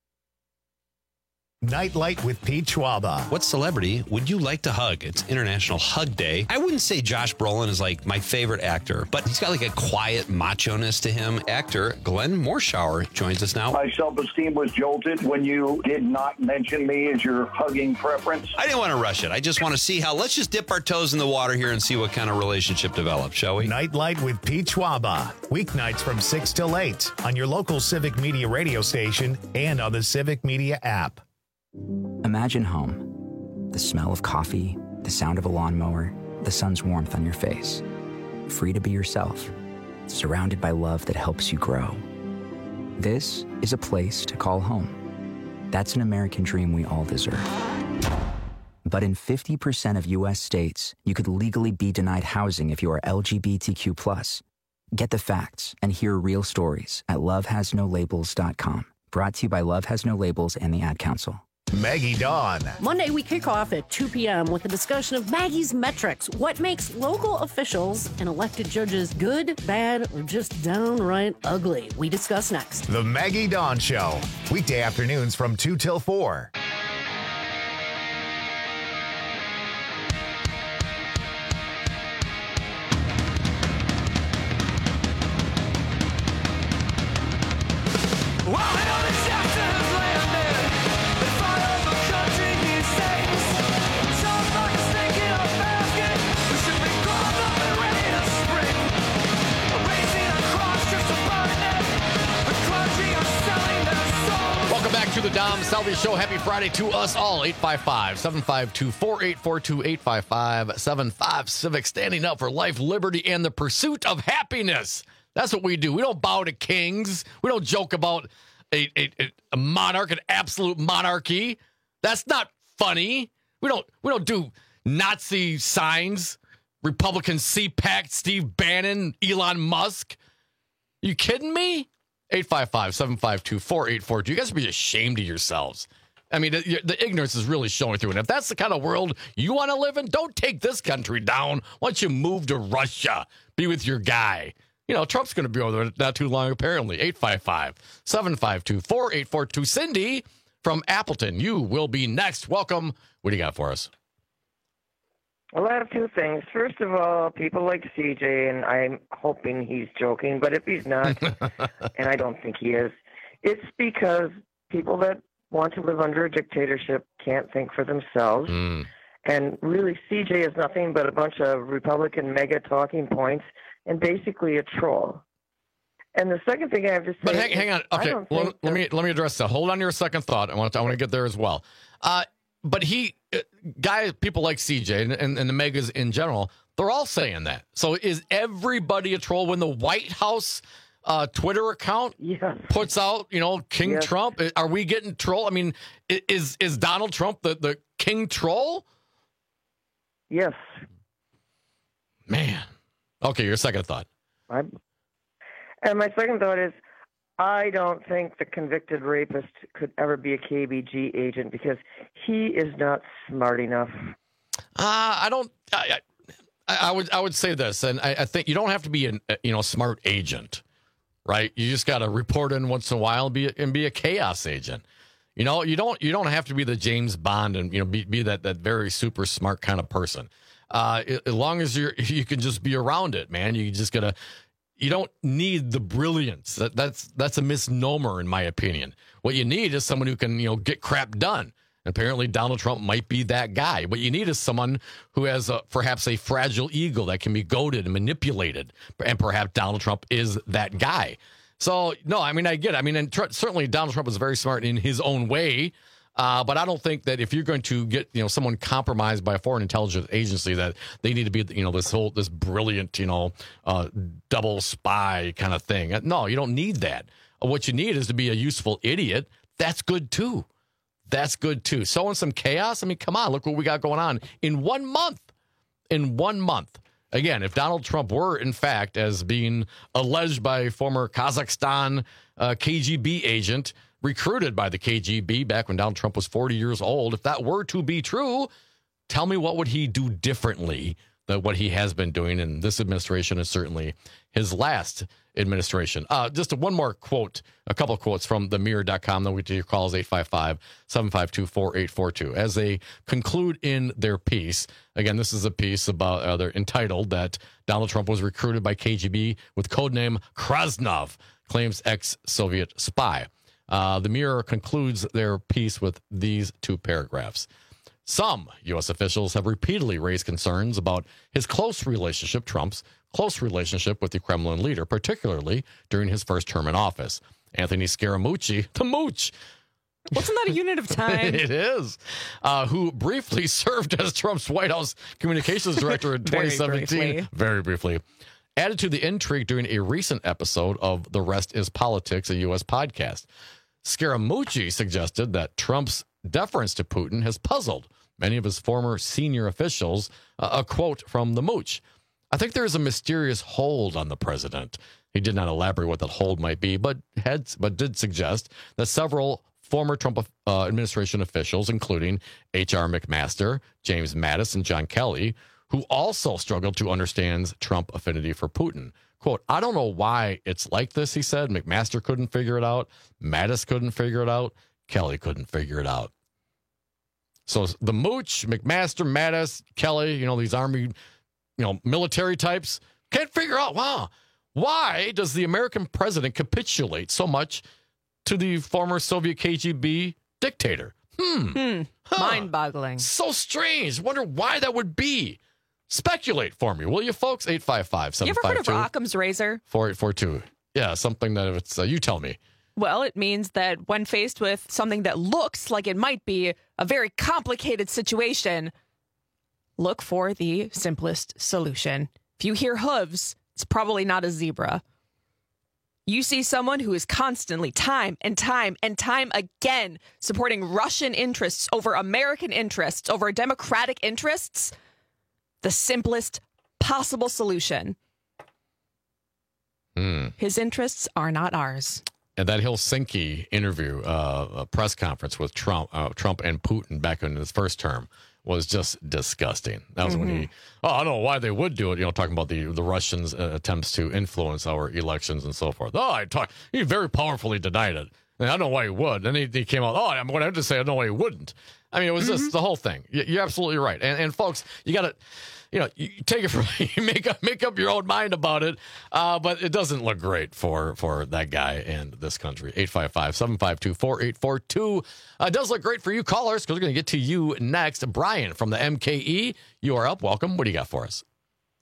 Nightlight with Pete Schwaba. What celebrity would you like to hug? It's International Hug Day. I wouldn't say Josh Brolin is like my favorite actor, but he's got like a quiet macho-ness to him. Actor Glenn Morshower joins us now. My self-esteem was jolted when you did not mention me as your hugging preference. I didn't want to rush it. I just want to see how, let's just dip our toes in the water here and see what kind of relationship develops, shall we? Nightlight with Pete Schwaba. Weeknights from six till eight on your local Civic Media radio station and on the Civic Media app. Imagine home. The smell of coffee, the sound of a lawnmower, the sun's warmth on your face. Free to be yourself, surrounded by love that helps you grow. This is a place to call home. That's an American dream we all deserve. But in fifty percent of U S states, you could legally be denied housing if you are L G B T Q plus. Get the facts and hear real stories at love has no labels dot com. Brought to you by Love Has No Labels and the Ad Council. Maggie Dawn. Monday, we kick off at two p.m. with a discussion of Maggie's metrics. What makes local officials and elected judges good, bad, or just downright ugly? We discuss next. The Maggie Dawn Show. Weekday afternoons from two till four. To the Dom Salvi Show. Happy Friday to us all. eight five five, seven five two, four eight four two, eight five five, seven five Civic, standing up for life, liberty, and the pursuit of happiness. That's what we do. We don't bow to kings. We don't joke about a, a, a monarch, an absolute monarchy. That's not funny. We don't we don't do Nazi signs, Republican C PAC, Steve Bannon, Elon Musk. You kidding me? eight five five, seven five two, four eight four two. You guys should be ashamed of yourselves. I mean, the, the ignorance is really showing through. And if that's the kind of world you want to live in, don't take this country down. Why don't you move to Russia? Be with your guy. You know, Trump's going to be over there not too long, apparently. eight five five, seven five two, four eight four two. Cindy from Appleton, you will be next. Welcome. What do you got for us? Well, I have two things. First of all, people like C J, and I'm hoping he's joking, but if he's not, and I don't think he is, it's because people that want to live under a dictatorship can't think for themselves. Mm. And really, C J is nothing but a bunch of Republican mega talking points and basically a troll. And the second thing I have to say, but hang, hang on, okay. Well, let me let me address that. Hold on to your second thought. I want to, I want to get there as well. Uh, But he, guys, people like C J and, and, and the megas in general, they're all saying that. So is everybody a troll when the White House uh, Twitter account yes. puts out, you know, King yes. Trump? Are we getting troll? I mean, is is Donald Trump the, the King troll? Yes. Man. Okay, your second thought. I'm, and my second thought is, I don't think the convicted rapist could ever be a K B G agent because he is not smart enough. Uh, I don't. I, I, I would. I would say this, and I, I think you don't have to be a you know smart agent, right? You just got to report in once in a while and be and be a chaos agent. You know, you don't. You don't have to be the James Bond and you know be, be that that very super smart kind of person. Uh, as long as you're, you can just be around it, man. You just gotta. You don't need the brilliance. That, that's that's a misnomer, in my opinion. What you need is someone who can, you know, get crap done. Apparently, Donald Trump might be that guy. What you need is someone who has a, perhaps a fragile ego that can be goaded and manipulated. And perhaps Donald Trump is that guy. So, no, I mean, I get it. I mean, and tr- certainly Donald Trump is very smart in his own way. Uh, but I don't think that if you're going to get, you know, someone compromised by a foreign intelligence agency, that they need to be, you know, this whole, this brilliant, you know, uh, double spy kind of thing. No, you don't need that. What you need is to be a useful idiot. That's good too. That's good too. Sowing some chaos. I mean, come on, look what we got going on in one month. In one month. Again, if Donald Trump were, in fact, as being alleged by former Kazakhstan uh, K G B agent, recruited by the K G B back when Donald Trump was forty years old, if that were to be true, tell me what would he do differently than what he has been doing, and this administration is certainly his last administration. Uh, just one more quote, a couple of quotes from the mirror dot com, then we do your calls, eight five five, seven five two, four eight four two. As they conclude in their piece, again, this is a piece about, uh, they're entitled that Donald Trump was recruited by K G B with codename Krasnov, claims ex-Soviet spy. Uh, the Mirror concludes their piece with these two paragraphs. Some U S officials have repeatedly raised concerns about his close relationship, Trump's close relationship with the Kremlin leader, particularly during his first term in office. Anthony Scaramucci, the mooch. Wasn't that a unit of time? It is. Uh, who briefly served as Trump's White House communications director in twenty seventeen. Very briefly. Very briefly. Added to the intrigue during a recent episode of The Rest is Politics, a U S podcast. Scaramucci suggested that Trump's deference to Putin has puzzled many of his former senior officials. Uh, a quote from the Mooch: "I think there is a mysterious hold on the president." He did not elaborate what that hold might be, but had but did suggest that several former Trump uh, administration officials, including H R McMaster, James Mattis, and John Kelly, who also struggled to understand Trump affinity for Putin. Quote, "I don't know why it's like this," he said. McMaster couldn't figure it out. Mattis couldn't figure it out. Kelly couldn't figure it out. So the Mooch, McMaster, Mattis, Kelly, you know, these Army, you know, military types can't figure out, wow, why does the American president capitulate so much to the former Soviet K G B dictator? Hmm. Hmm. Huh. Mind-boggling. So strange. Wonder why that would be. Speculate for me, will you, folks? eight five five, You seven ever heard five of two, Occam's razor? four eight four two. Yeah, something that if it's, uh, you tell me. Well, it means that when faced with something that looks like it might be a very complicated situation, look for the simplest solution. If you hear hooves, it's probably not a zebra. You see someone who is constantly, time and time and time again, supporting Russian interests over American interests, over democratic interests, the simplest possible solution. Mm. His interests are not ours. And that Helsinki interview, uh, a press conference with Trump, uh, Trump and Putin back in his first term was just disgusting. That was mm-hmm. when he, oh, I don't know why they would do it. You know, talking about the the Russians' uh, attempts to influence our elections and so forth. Oh, I talk. He very powerfully denied it. And I don't know why he would. And he, he came out, oh, I'm going to have to say I don't know why he wouldn't. I mean, it was mm-hmm. just the whole thing. You're absolutely right. And, and folks, you got to, you know, you take it from, you make up, make up your own mind about it. Uh, but it doesn't look great for, for that guy and this country. eight five five, seven five two, four eight four two. Uh, it does look great for you callers because we're going to get to you next. Brian from the M K E, you are up. Welcome. What do you got for us?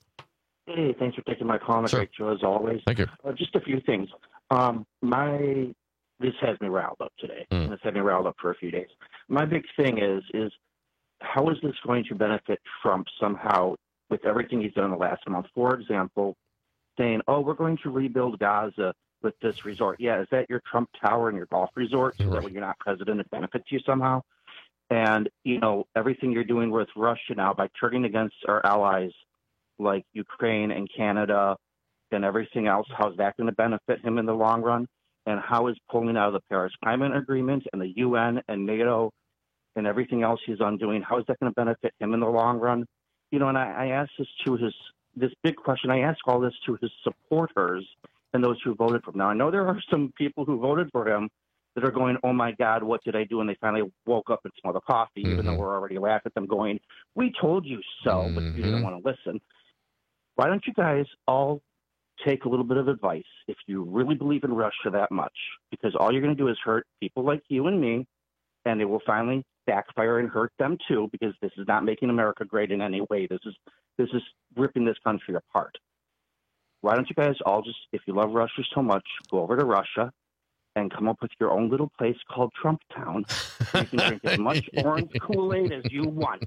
Hey, thanks for taking my call. Sure. Great show as always. Thank you. Uh, just a few things. Um, my this has me riled up today. Mm. And it's had me riled up for a few days. My big thing is is how is this going to benefit Trump somehow with everything he's done in the last month? For example, saying, "Oh, we're going to rebuild Gaza with this resort." Yeah, is that your Trump Tower and your golf resort? So right. that when you're not president, it benefits you somehow? And you know everything you're doing with Russia now by turning against our allies like Ukraine and Canada and everything else, how's that going to benefit him in the long run? And how is pulling out of the Paris Climate Agreement and the U N and NATO and everything else he's undoing, how is that going to benefit him in the long run? You know, and I, I asked this to his, this big question, I asked all this to his supporters and those who voted for him. Now, I know there are some people who voted for him that are going, "Oh my God, what did I do?" And they finally woke up and smelled the coffee, mm-hmm. even though we're already laughing at them going, "We told you so," mm-hmm. but you didn't want to listen. Why don't you guys all take a little bit of advice if you really believe in Russia that much? Because all you're going to do is hurt people like you and me, and it will finally backfire and hurt them too, because this is not making America great in any way. This is this is ripping this country apart. Why don't you guys all just, if you love Russia so much, go over to Russia and come up with your own little place called Trump Town. You can drink as much orange Kool-Aid as you want.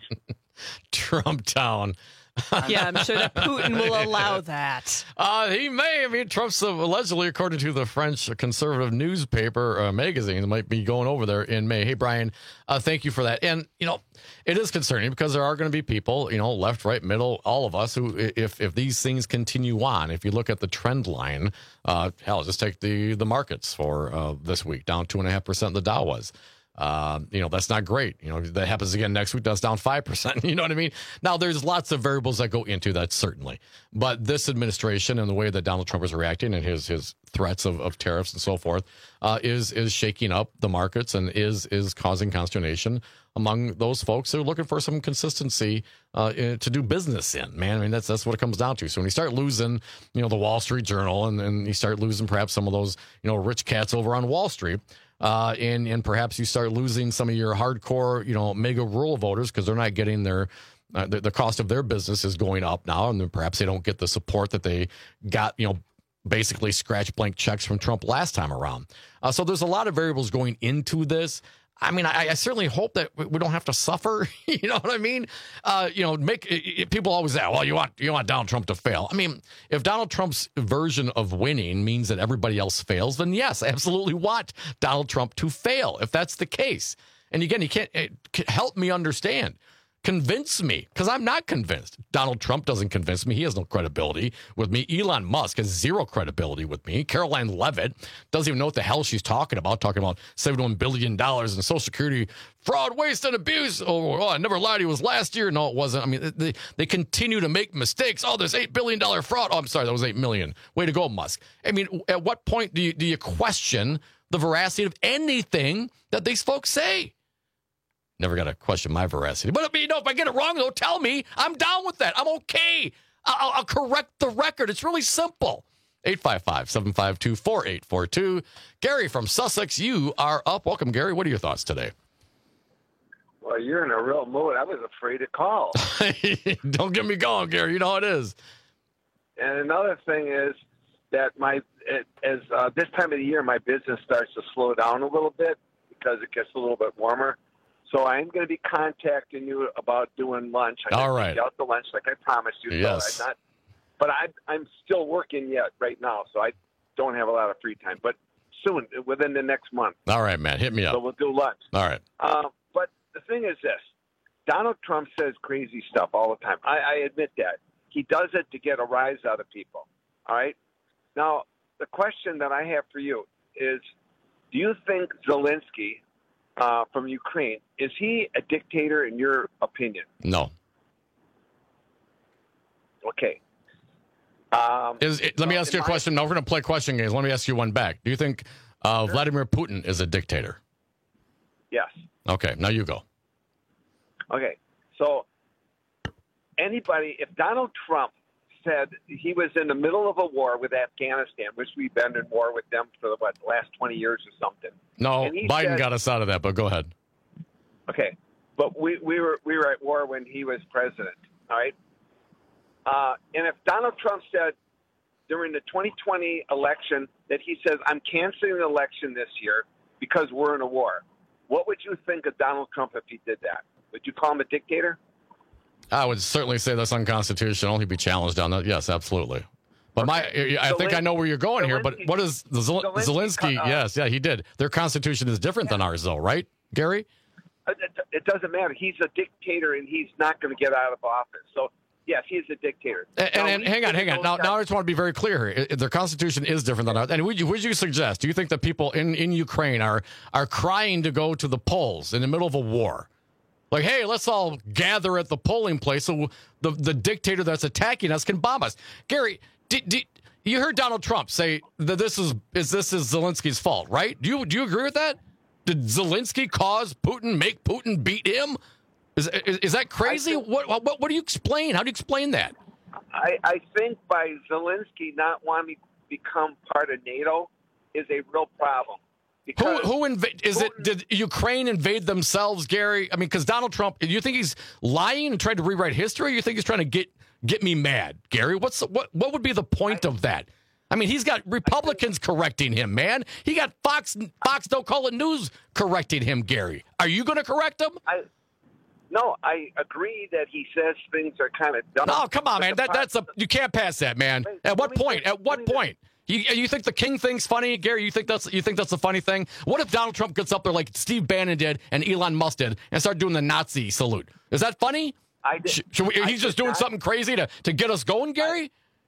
Trump Town. Yeah, I'm sure that Putin will allow that. Uh, he may. I mean, Trump's allegedly, according to the French conservative newspaper uh, magazine, might be going over there in May. Hey, Brian, uh, thank you for that. And, you know, it is concerning because there are going to be people, you know, left, right, middle, all of us, who, if if these things continue on, if you look at the trend line, uh, hell, just take the, the markets for uh, this week, down two point five percent the Dow was. Uh, you know, that's not great. You know, that happens again next week, that's down five percent. You know what I mean? Now, there's lots of variables that go into that, certainly. But this administration and the way that Donald Trump is reacting and his his threats of, of tariffs and so forth uh, is is shaking up the markets and is is causing consternation among those folks who are looking for some consistency uh, to do business in. Man, I mean, that's that's what it comes down to. So when you start losing, you know, the Wall Street Journal and, and you start losing perhaps some of those, you know, rich cats over on Wall Street, Uh, and, and perhaps you start losing some of your hardcore, you know, mega rural voters because they're not getting their, uh, the, the cost of their business is going up now. And then perhaps they don't get the support that they got, you know, basically scratch blank checks from Trump last time around. Uh, so there's a lot of variables going into this. I mean, I, I certainly hope that we don't have to suffer. You know what I mean? Uh, you know, make it, people always say, "Well, you want you want Donald Trump to fail." I mean, if Donald Trump's version of winning means that everybody else fails, then yes, I absolutely want Donald Trump to fail. If that's the case, and again, you can't it, help me understand. Convince me, because I'm not convinced. Donald Trump doesn't convince me. He has no credibility with me. Elon Musk has zero credibility with me. Caroline Leavitt doesn't even know what the hell she's talking about, talking about seventy-one billion dollars in Social Security fraud, waste, and abuse. Oh, oh, I never lied. It was last year. No, it wasn't. I mean, they, they continue to make mistakes. Oh, there's eight billion dollars fraud. Oh, I'm sorry. That was eight million dollars. Way to go, Musk. I mean, at what point do you, do you question the veracity of anything that these folks say? Never got to question my veracity. But you know, if I get it wrong, though, tell me. I'm down with that. I'm okay. I'll, I'll correct the record. It's really simple. eight five five, seven five two, four eight four two. Gary from Sussex, you are up. Welcome, Gary. What are your thoughts today? Well, you're in a real mood. I was afraid to call. Don't get me going, Gary. You know how it is. And another thing is that my it, as uh, this time of the year, my business starts to slow down a little bit because it gets a little bit warmer. So I am going to be contacting you about doing lunch. I'm All going right. to get out the lunch like I promised you. Yes. So I'm not, but I, I'm still working yet right now, so I don't have a lot of free time. But soon, within the next month. All right, man. Hit me up. So we'll do lunch. All right. Uh, but the thing is this. Donald Trump says crazy stuff all the time. I, I admit that. He does it to get a rise out of people. All right? Now, the question that I have for you is, do you think Zelensky uh, from Ukraine, is he a dictator in your opinion? No. Okay. Um, Is it, let me ask you a question. Now, we're going to play question games. Let me ask you one back. Do you think uh, sure. Vladimir Putin is a dictator? Yes. Okay. Now you go. Okay. So anybody, if Donald Trump said he was in the middle of a war with Afghanistan, which we've been in war with them for, what, the last twenty years or something. No, and he Biden said, got us out of that, but go ahead. Okay. But we, we were we were at war when he was president, all right? Uh, and if Donald Trump said during the twenty twenty election that he says, I'm canceling the election this year because we're in a war, what would you think of Donald Trump if he did that? Would you call him a dictator? I would certainly say that's unconstitutional. He'd be challenged on that. Yes, absolutely. But my, I Zelensky, think I know where you're going Zelensky, here. But what is the Zel- Zelensky, Zelensky? uh, yes, yeah, he did. Their constitution is different yeah. than ours, though, right, Gary? It, it doesn't matter. He's a dictator, and he's not going to get out of office. So, yes, he's a dictator. And, now, and, and hang on, hang on. Now, now I just want to be very clear here. Their constitution is different than ours. And would you, would you suggest? Do you think that people in, in Ukraine are are crying to go to the polls in the middle of a war? Like, hey, let's all gather at the polling place so the, the dictator that's attacking us can bomb us. Gary, did, did, you heard Donald Trump say that this is, is this is Zelensky's fault, right? Do you do you agree with that? Did Zelensky cause Putin, make Putin beat him? Is is, is that crazy? Think, what, what what do you explain? How do you explain that? I, I think by Zelensky not wanting to become part of NATO is a real problem. Who who inv- is it? Did Ukraine invade themselves, Gary? I mean, because Donald Trump. Do you think he's lying and trying to rewrite history? Or you think he's trying to get get me mad, Gary? What's the, what what would be the point of that? I mean, he's got Republicans correcting him, man. He got Fox Fox Don't Call It News correcting him, Gary. Are you going to correct him? I, no, I agree that he says things are kind of dumb. No, come on, man. That that's a you can't pass that, man. Wait, At what point? Just, At what point? You, you think the King thing's funny, Gary? You think that's you think that's a funny thing? What if Donald Trump gets up there like Steve Bannon did and Elon Musk did and start doing the Nazi salute? Is that funny? I did, Sh- should we, I he's just doing not, something crazy to, to get us going, Gary?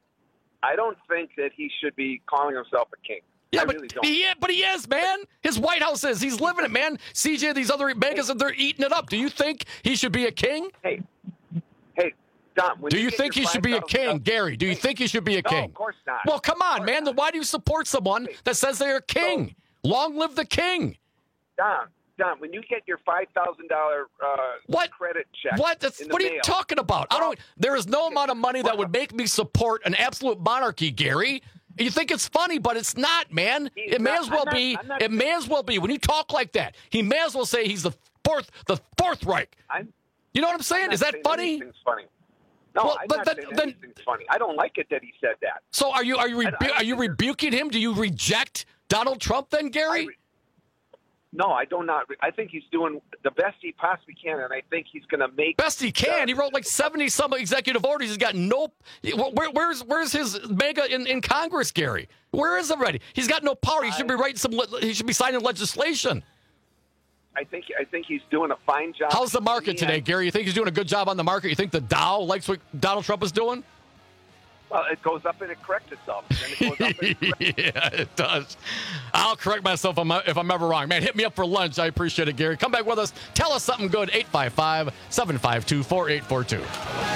I, I don't think that he should be calling himself a king. Yeah, I but really don't. he but he is, man. His White House is. He's living it, man. C J, these other megas, they're eating it up. Do you think he should be a king? Hey, hey. Don, when do you, you think he should be a king, dollars Gary? Do you think he should be a no, king? Of course not. Well, come on, man. Then why do you support someone that says they're a king? So, long live the king. Don, Don, when you get your five thousand dollars uh, what? credit check, what? That's, what are mail, you talking about? I don't. There is no amount of money that would make me support an absolute monarchy, Gary. You think it's funny, but it's not, man. It may not, as well not, be. not, it may as well be. When you talk like that, he may as well say he's the fourth, the fourth Reich. I'm, you know what I'm saying? Is that funny? funny? No, well, I'm but not that, saying then, anything's funny. I don't like it that he said that. So are you are you rebu- are you rebuking him? Do you reject Donald Trump then, Gary? Re- No, I do not. I think he's doing the best he possibly can, and I think he's going to make best he can. He wrote like seventy some executive orders. He's got no. Where, where's where's his mega in, in Congress, Gary? Where is it already? He's got no power. He should be writing some. He should be signing legislation. I think I think he's doing a fine job. How's the market today, Gary? You think he's doing a good job on the market? You think the Dow likes what Donald Trump is doing? Well, it goes up and it corrects itself. And it goes up and it corrects yeah, it does. I'll correct myself if I'm, if I'm ever wrong. Man, hit me up for lunch. I appreciate it, Gary. Come back with us. Tell us something good. eight five five, seven five two, four eight four two.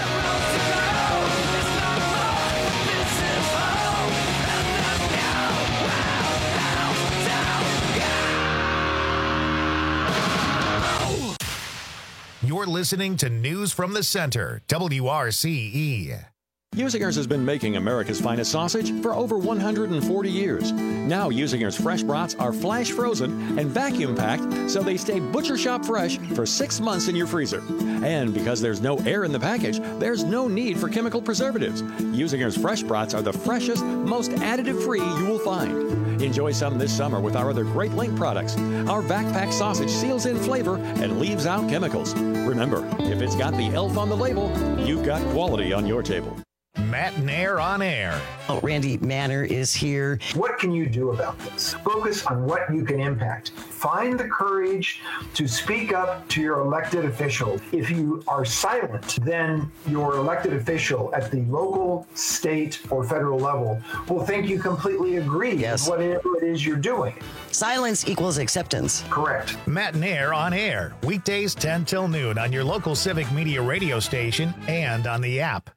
You're listening to News from the Center, W R C E. Usinger's has been making America's finest sausage for over one hundred forty years. Now Usinger's fresh brats are flash frozen and vacuum packed so they stay butcher shop fresh for six months in your freezer. And because there's no air in the package, there's no need for chemical preservatives. Usinger's fresh brats are the freshest, most additive-free you will find. Enjoy some this summer with our other Great Link products. Our vac pack sausage seals in flavor and leaves out chemicals. Remember, if it's got the elf on the label, you've got quality on your table. Matt Nair on air. Oh, Randy Manner is here. What can you do about this? Focus on what you can impact. Find the courage to speak up to your elected official. If you are silent, then your elected official at the local, state, or federal level will think you completely agree yes. with whatever it is you're doing. Silence equals acceptance. Correct. Matt Nair on air. Weekdays ten till noon on your local Civic Media radio station and on the app.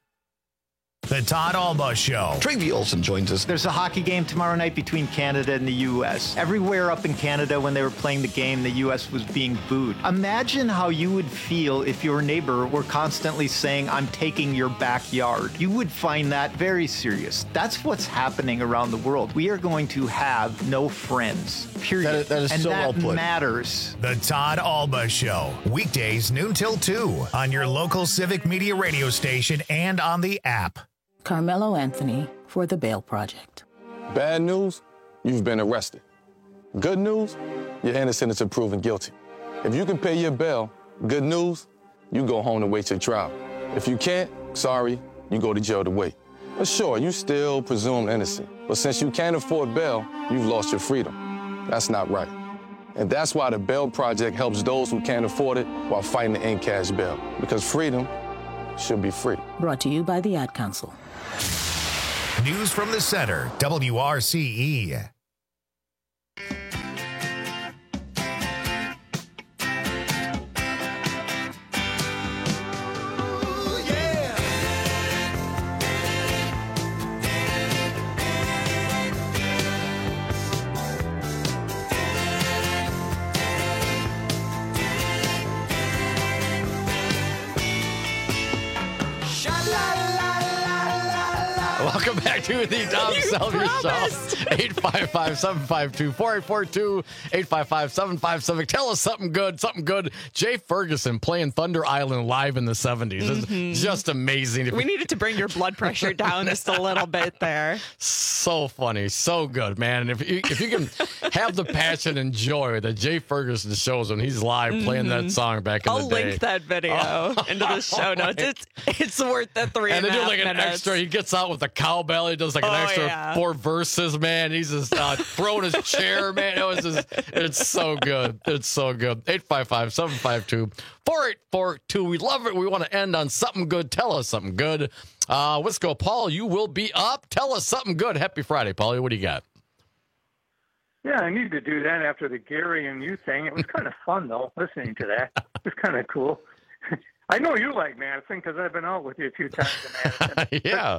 The Todd Alba Show. Travie Olson joins us. There's a hockey game tomorrow night between Canada and the U S. Everywhere up in Canada when they were playing the game, the U S was being booed. Imagine how you would feel if your neighbor were constantly saying, I'm taking your backyard. You would find that very serious. That's what's happening around the world. We are going to have no friends, period. That is, that is and so that well put. matters. The Todd Alba Show. Weekdays noon till two on your local Civic Media radio station and on the app. Carmelo Anthony for the Bail Project. Bad news, you've been arrested. Good news, you're innocent until proven guilty. If you can pay your bail, good news, you go home and wait your trial. If you can't, sorry, you go to jail to wait. But sure, you still presumed innocent. But since you can't afford bail, you've lost your freedom. That's not right. And that's why the Bail Project helps those who can't afford it while fighting to end cash bail. Because freedom should be free. Brought to you by the Ad Council. News from the Center, W R C E. Welcome back to the Dom Salvia Show. eight five five, seven five two, four eight four two, eight five five, seven five seven. Tell us something good, something good. Jay Ferguson playing Thunder Island live in the seventies. Mm-hmm. It's just amazing. We needed to bring your blood pressure down just a little bit there. So funny, so good, man. And if you, if you can have the passion and joy that Jay Ferguson shows when he's live mm-hmm. playing that song back in I'll the day. I'll link that video oh. into the show notes. It's, it's worth the three and, and they a do like an minutes. extra. He gets out with the cowbell. He does like an oh, extra yeah. four verses, man. He's just uh, throwing his chair, man. It was just, it's so good. It's so good. eight five five, seven five two, four eight four two. We love it. We want to end on something good. Tell us something good. Uh, let's go, Paul. You will be up. Tell us something good. Happy Friday, Paulie. What do you got? Yeah, I need to do that after the Gary and you thing. It was kind of fun, though, listening to that. It was kind of cool. I know you like Madison because I've been out with you a few times in Madison. yeah.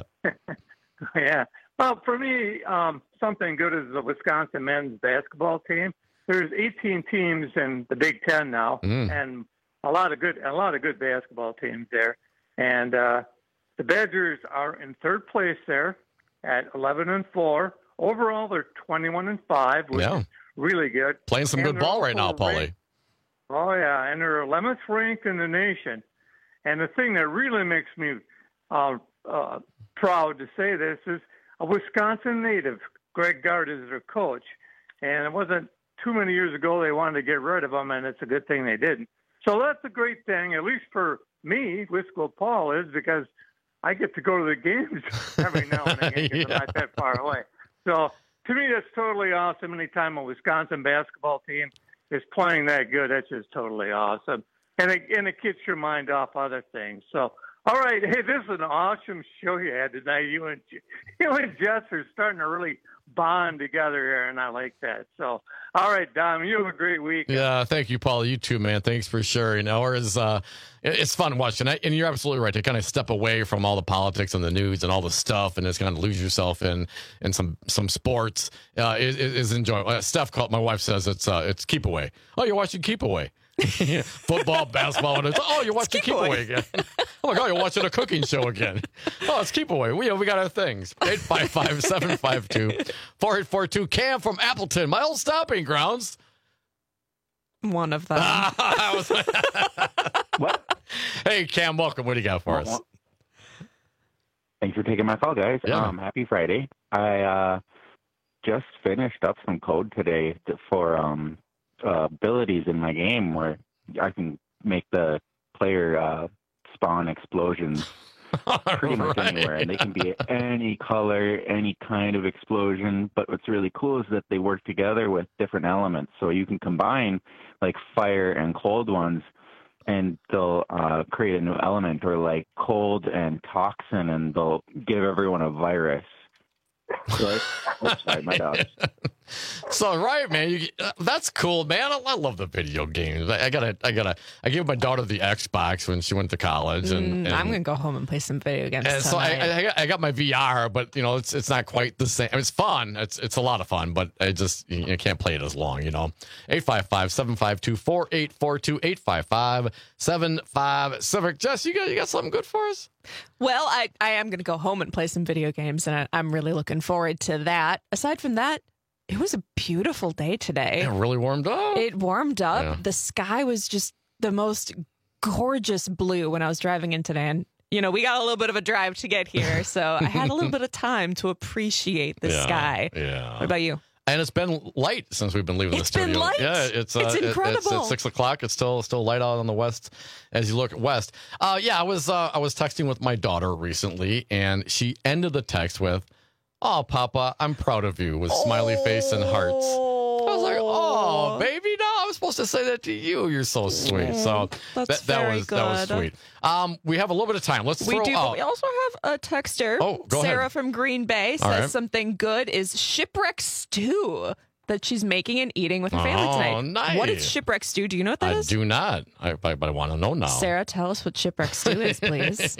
yeah. Well, for me, um, something good is the Wisconsin men's basketball team. There's eighteen teams in the Big Ten now, mm. and a lot of good, a lot of good basketball teams there. And uh, the Badgers are in third place there at eleven and four. Overall, they're twenty-one and five, which yeah. is really good. Playing some and good ball right now, Paulie. Oh yeah, and they're eleventh ranked in the nation. And the thing that really makes me uh, uh, proud to say this is a Wisconsin native, Greg Gard, is their coach. And it wasn't too many years ago they wanted to get rid of him, and it's a good thing they didn't. So that's a great thing, at least for me, Wisco Paul is, because I get to go to the games every now and again because yeah. I'm not that far away. So to me, that's totally awesome. Anytime a Wisconsin basketball team is playing that good, that's just totally awesome. And it, and it gets your mind off other things. So, all right, hey, this is an awesome show you had tonight. You and you and Jess are starting to really bond together here, and I like that. So, all right, Dom, you have a great week. Yeah, thank you, Paul. You too, man. Thanks for sharing. Ours, uh, it's fun watching. And you're absolutely right to kind of step away from all the politics and the news and all the stuff, and just kind of lose yourself in in some some sports. Uh, is, is enjoyable. Uh, Steph called. My wife says it's uh, it's Keep Away. Oh, you're watching Keep Away. Football, basketball, and it's, oh, you're watching Keep, Keep Away again. Oh my God, you're watching a cooking show again. Oh, it's Keep Away. We we got our things. eight five five, seven five two, four eight four two. Cam from Appleton, my old stomping grounds. One of them. What? Hey, Cam, welcome. What do you got for us? Thanks for taking my call, guys. Yeah. Um, happy Friday. I uh, just finished up some code today for um. Uh, abilities in my game where I can make the player uh, spawn explosions pretty much right. anywhere, and they can be any color, any kind of explosion. But what's really cool is that they work together with different elements, so you can combine like fire and cold ones, and they'll uh, create a new element, or like cold and toxin, and they'll give everyone a virus. So oops, sorry, my dog. So right, man, you, uh, that's cool, man. I, I love the video games. I, I gotta, I gotta. I gave my daughter the Xbox when she went to college, and, Mm, and I'm gonna go home and play some video games. And so I, tonight. I, I got- I got my V R, but you know, it's it's not quite the same. I mean, it's fun. It's it's a lot of fun, but I just you, you can't play it as long. You know, eight five five, seven five two, four eight four two, eight five five, seven five Civic. Jess, you got you got something good for us? Well, I, I am going to go home and play some video games, and I, I'm really looking forward to that. Aside from that, it was a beautiful day today. It really warmed up. It warmed up. Yeah. The sky was just the most gorgeous blue when I was driving in today. And, you know, we got a little bit of a drive to get here, so I had a little bit of time to appreciate the Yeah, sky. yeah. What about you? And it's been light since we've been leaving It's the studio. been light? Yeah, it's uh, It's it- incredible. it's at six o'clock. It's still still light out on the west as you look west. Uh, yeah, I was uh, I was texting with my daughter recently, and she ended the text with, "Oh, Papa, I'm proud of you," with smiley face and hearts. I was like, "Oh, baby, no, I was supposed to say that to you. You're so sweet." So That's that, that very was that was good. sweet. Um, we have a little bit of time. Let's We throw do, but out. we also have a texter. Oh, go Sarah ahead. from Green Bay All says right. something good is shipwreck stew that she's making and eating with her family Oh, tonight. What is nice. shipwreck stew? Do you know what that I is? do not. I, but I want to know now. Sarah, tell us what shipwreck stew is, please.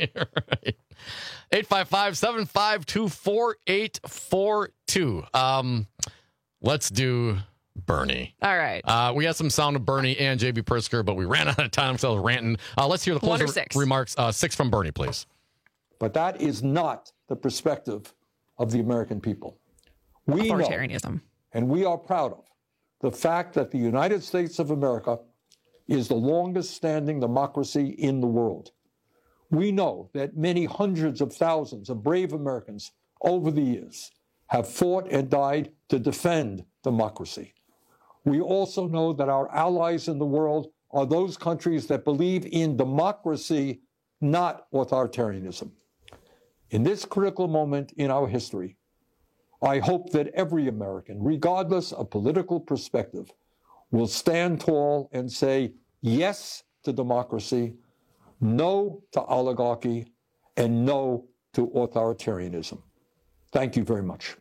eight five five, seven five two, four eight four two. Um, let's do Bernie. All right. Uh, we had some sound of Bernie and J B Pritzker, but we ran out of time, so I was ranting. Uh, let's hear the One or closing six. remarks. Uh, six from Bernie, please. But that is not the perspective of the American people. We know, Authoritarianism. and we are proud of, the fact that the United States of America is the longest standing democracy in the world. We know that many hundreds of thousands of brave Americans over the years have fought and died to defend democracy. We also know that our allies in the world are those countries that believe in democracy, not authoritarianism. In this critical moment in our history, I hope that every American, regardless of political perspective, will stand tall and say yes to democracy, no to oligarchy, and no to authoritarianism. Thank you very much.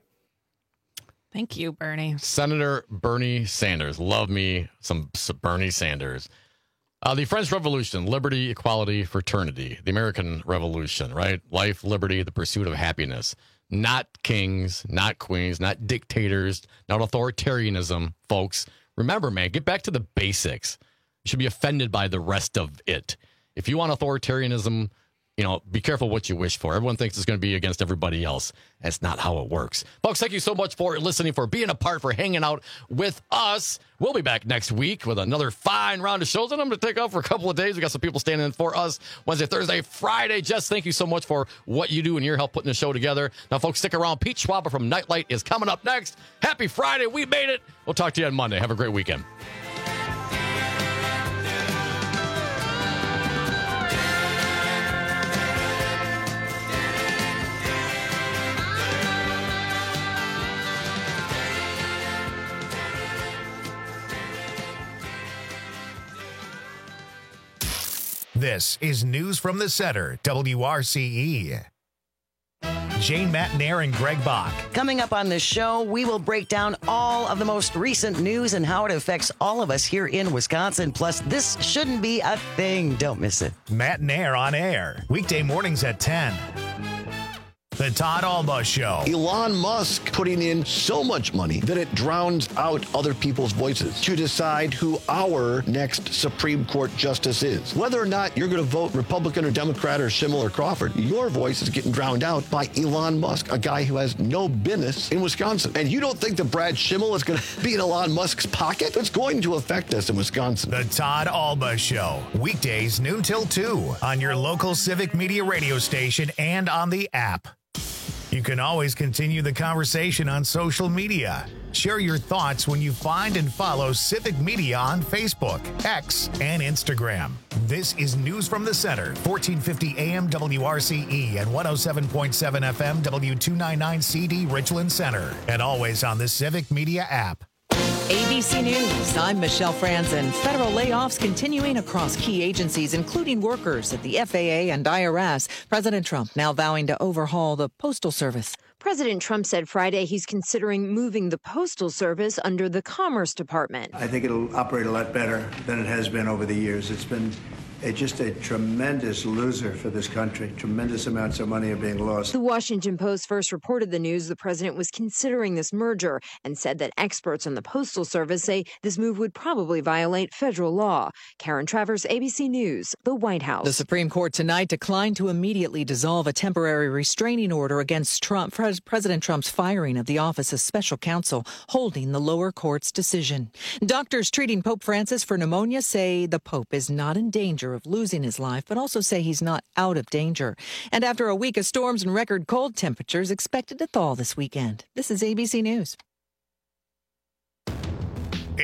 Thank you, Bernie. Senator Bernie Sanders. Love me some, some Bernie Sanders. Uh, the French Revolution, liberty, equality, fraternity. The American Revolution, right? Life, liberty, the pursuit of happiness. Not kings, not queens, not dictators, not authoritarianism, folks. Remember, man, get back to the basics. You should be offended by the rest of it. If you want authoritarianism, you know, be careful what you wish for. Everyone thinks it's going to be against everybody else. That's not how it works. Folks, thank you so much for listening, for being a part, for hanging out with us. We'll be back next week with another fine round of shows, and I'm going to take off for a couple of days. We got some people standing in for us Wednesday, Thursday, Friday. Jess, thank you so much for what you do and your help putting the show together. Now, folks, stick around. Pete Schwaba from Nightlight is coming up next. Happy Friday. We made it. We'll talk to you on Monday. Have a great weekend. This is News from the Center, W R C E. Jane Matnair and Greg Bach. Coming up on this show, we will break down all of the most recent news and how it affects all of us here in Wisconsin. Plus, this shouldn't be a thing. Don't miss it. Matnair on air, weekday mornings at ten. The Todd Alba Show. Elon Musk putting in so much money that it drowns out other people's voices to decide who our next Supreme Court justice is. Whether or not you're going to vote Republican or Democrat or Schimmel or Crawford, your voice is getting drowned out by Elon Musk, a guy who has no business in Wisconsin. And you don't think that Brad Schimmel is going to be in Elon Musk's pocket? It's going to affect us in Wisconsin. The Todd Alba Show. Weekdays noon till two on your local Civic Media radio station and on the app. You can always continue the conversation on social media. Share your thoughts when you find and follow Civic Media on Facebook, X, and Instagram. This is News from the Center, fourteen fifty A M W R C E and one oh seven point seven F M W two ninety-nine C D Richland Center, and always on the Civic Media app. A B C News, I'm Michelle Franzen. Federal layoffs continuing across key agencies, including workers at the F A A and I R S. President Trump now vowing to overhaul the Postal Service. President Trump said Friday he's considering moving the Postal Service under the Commerce Department. I think it'll operate a lot better than it has been over the years. It's been a, just a tremendous loser for this country. Tremendous amounts of money are being lost. The Washington Post first reported the news the president was considering this merger and said that experts on the Postal Service say this move would probably violate federal law. Karen Travers, A B C News, the White House. The Supreme Court tonight declined to immediately dissolve a temporary restraining order against Trump, President Trump's firing of the Office of Special Counsel, holding the lower court's decision. Doctors treating Pope Francis for pneumonia say the Pope is not in danger of losing his life, but also say he's not out of danger. And after a week of storms and record cold temperatures, expected to thaw this weekend. This is A B C News.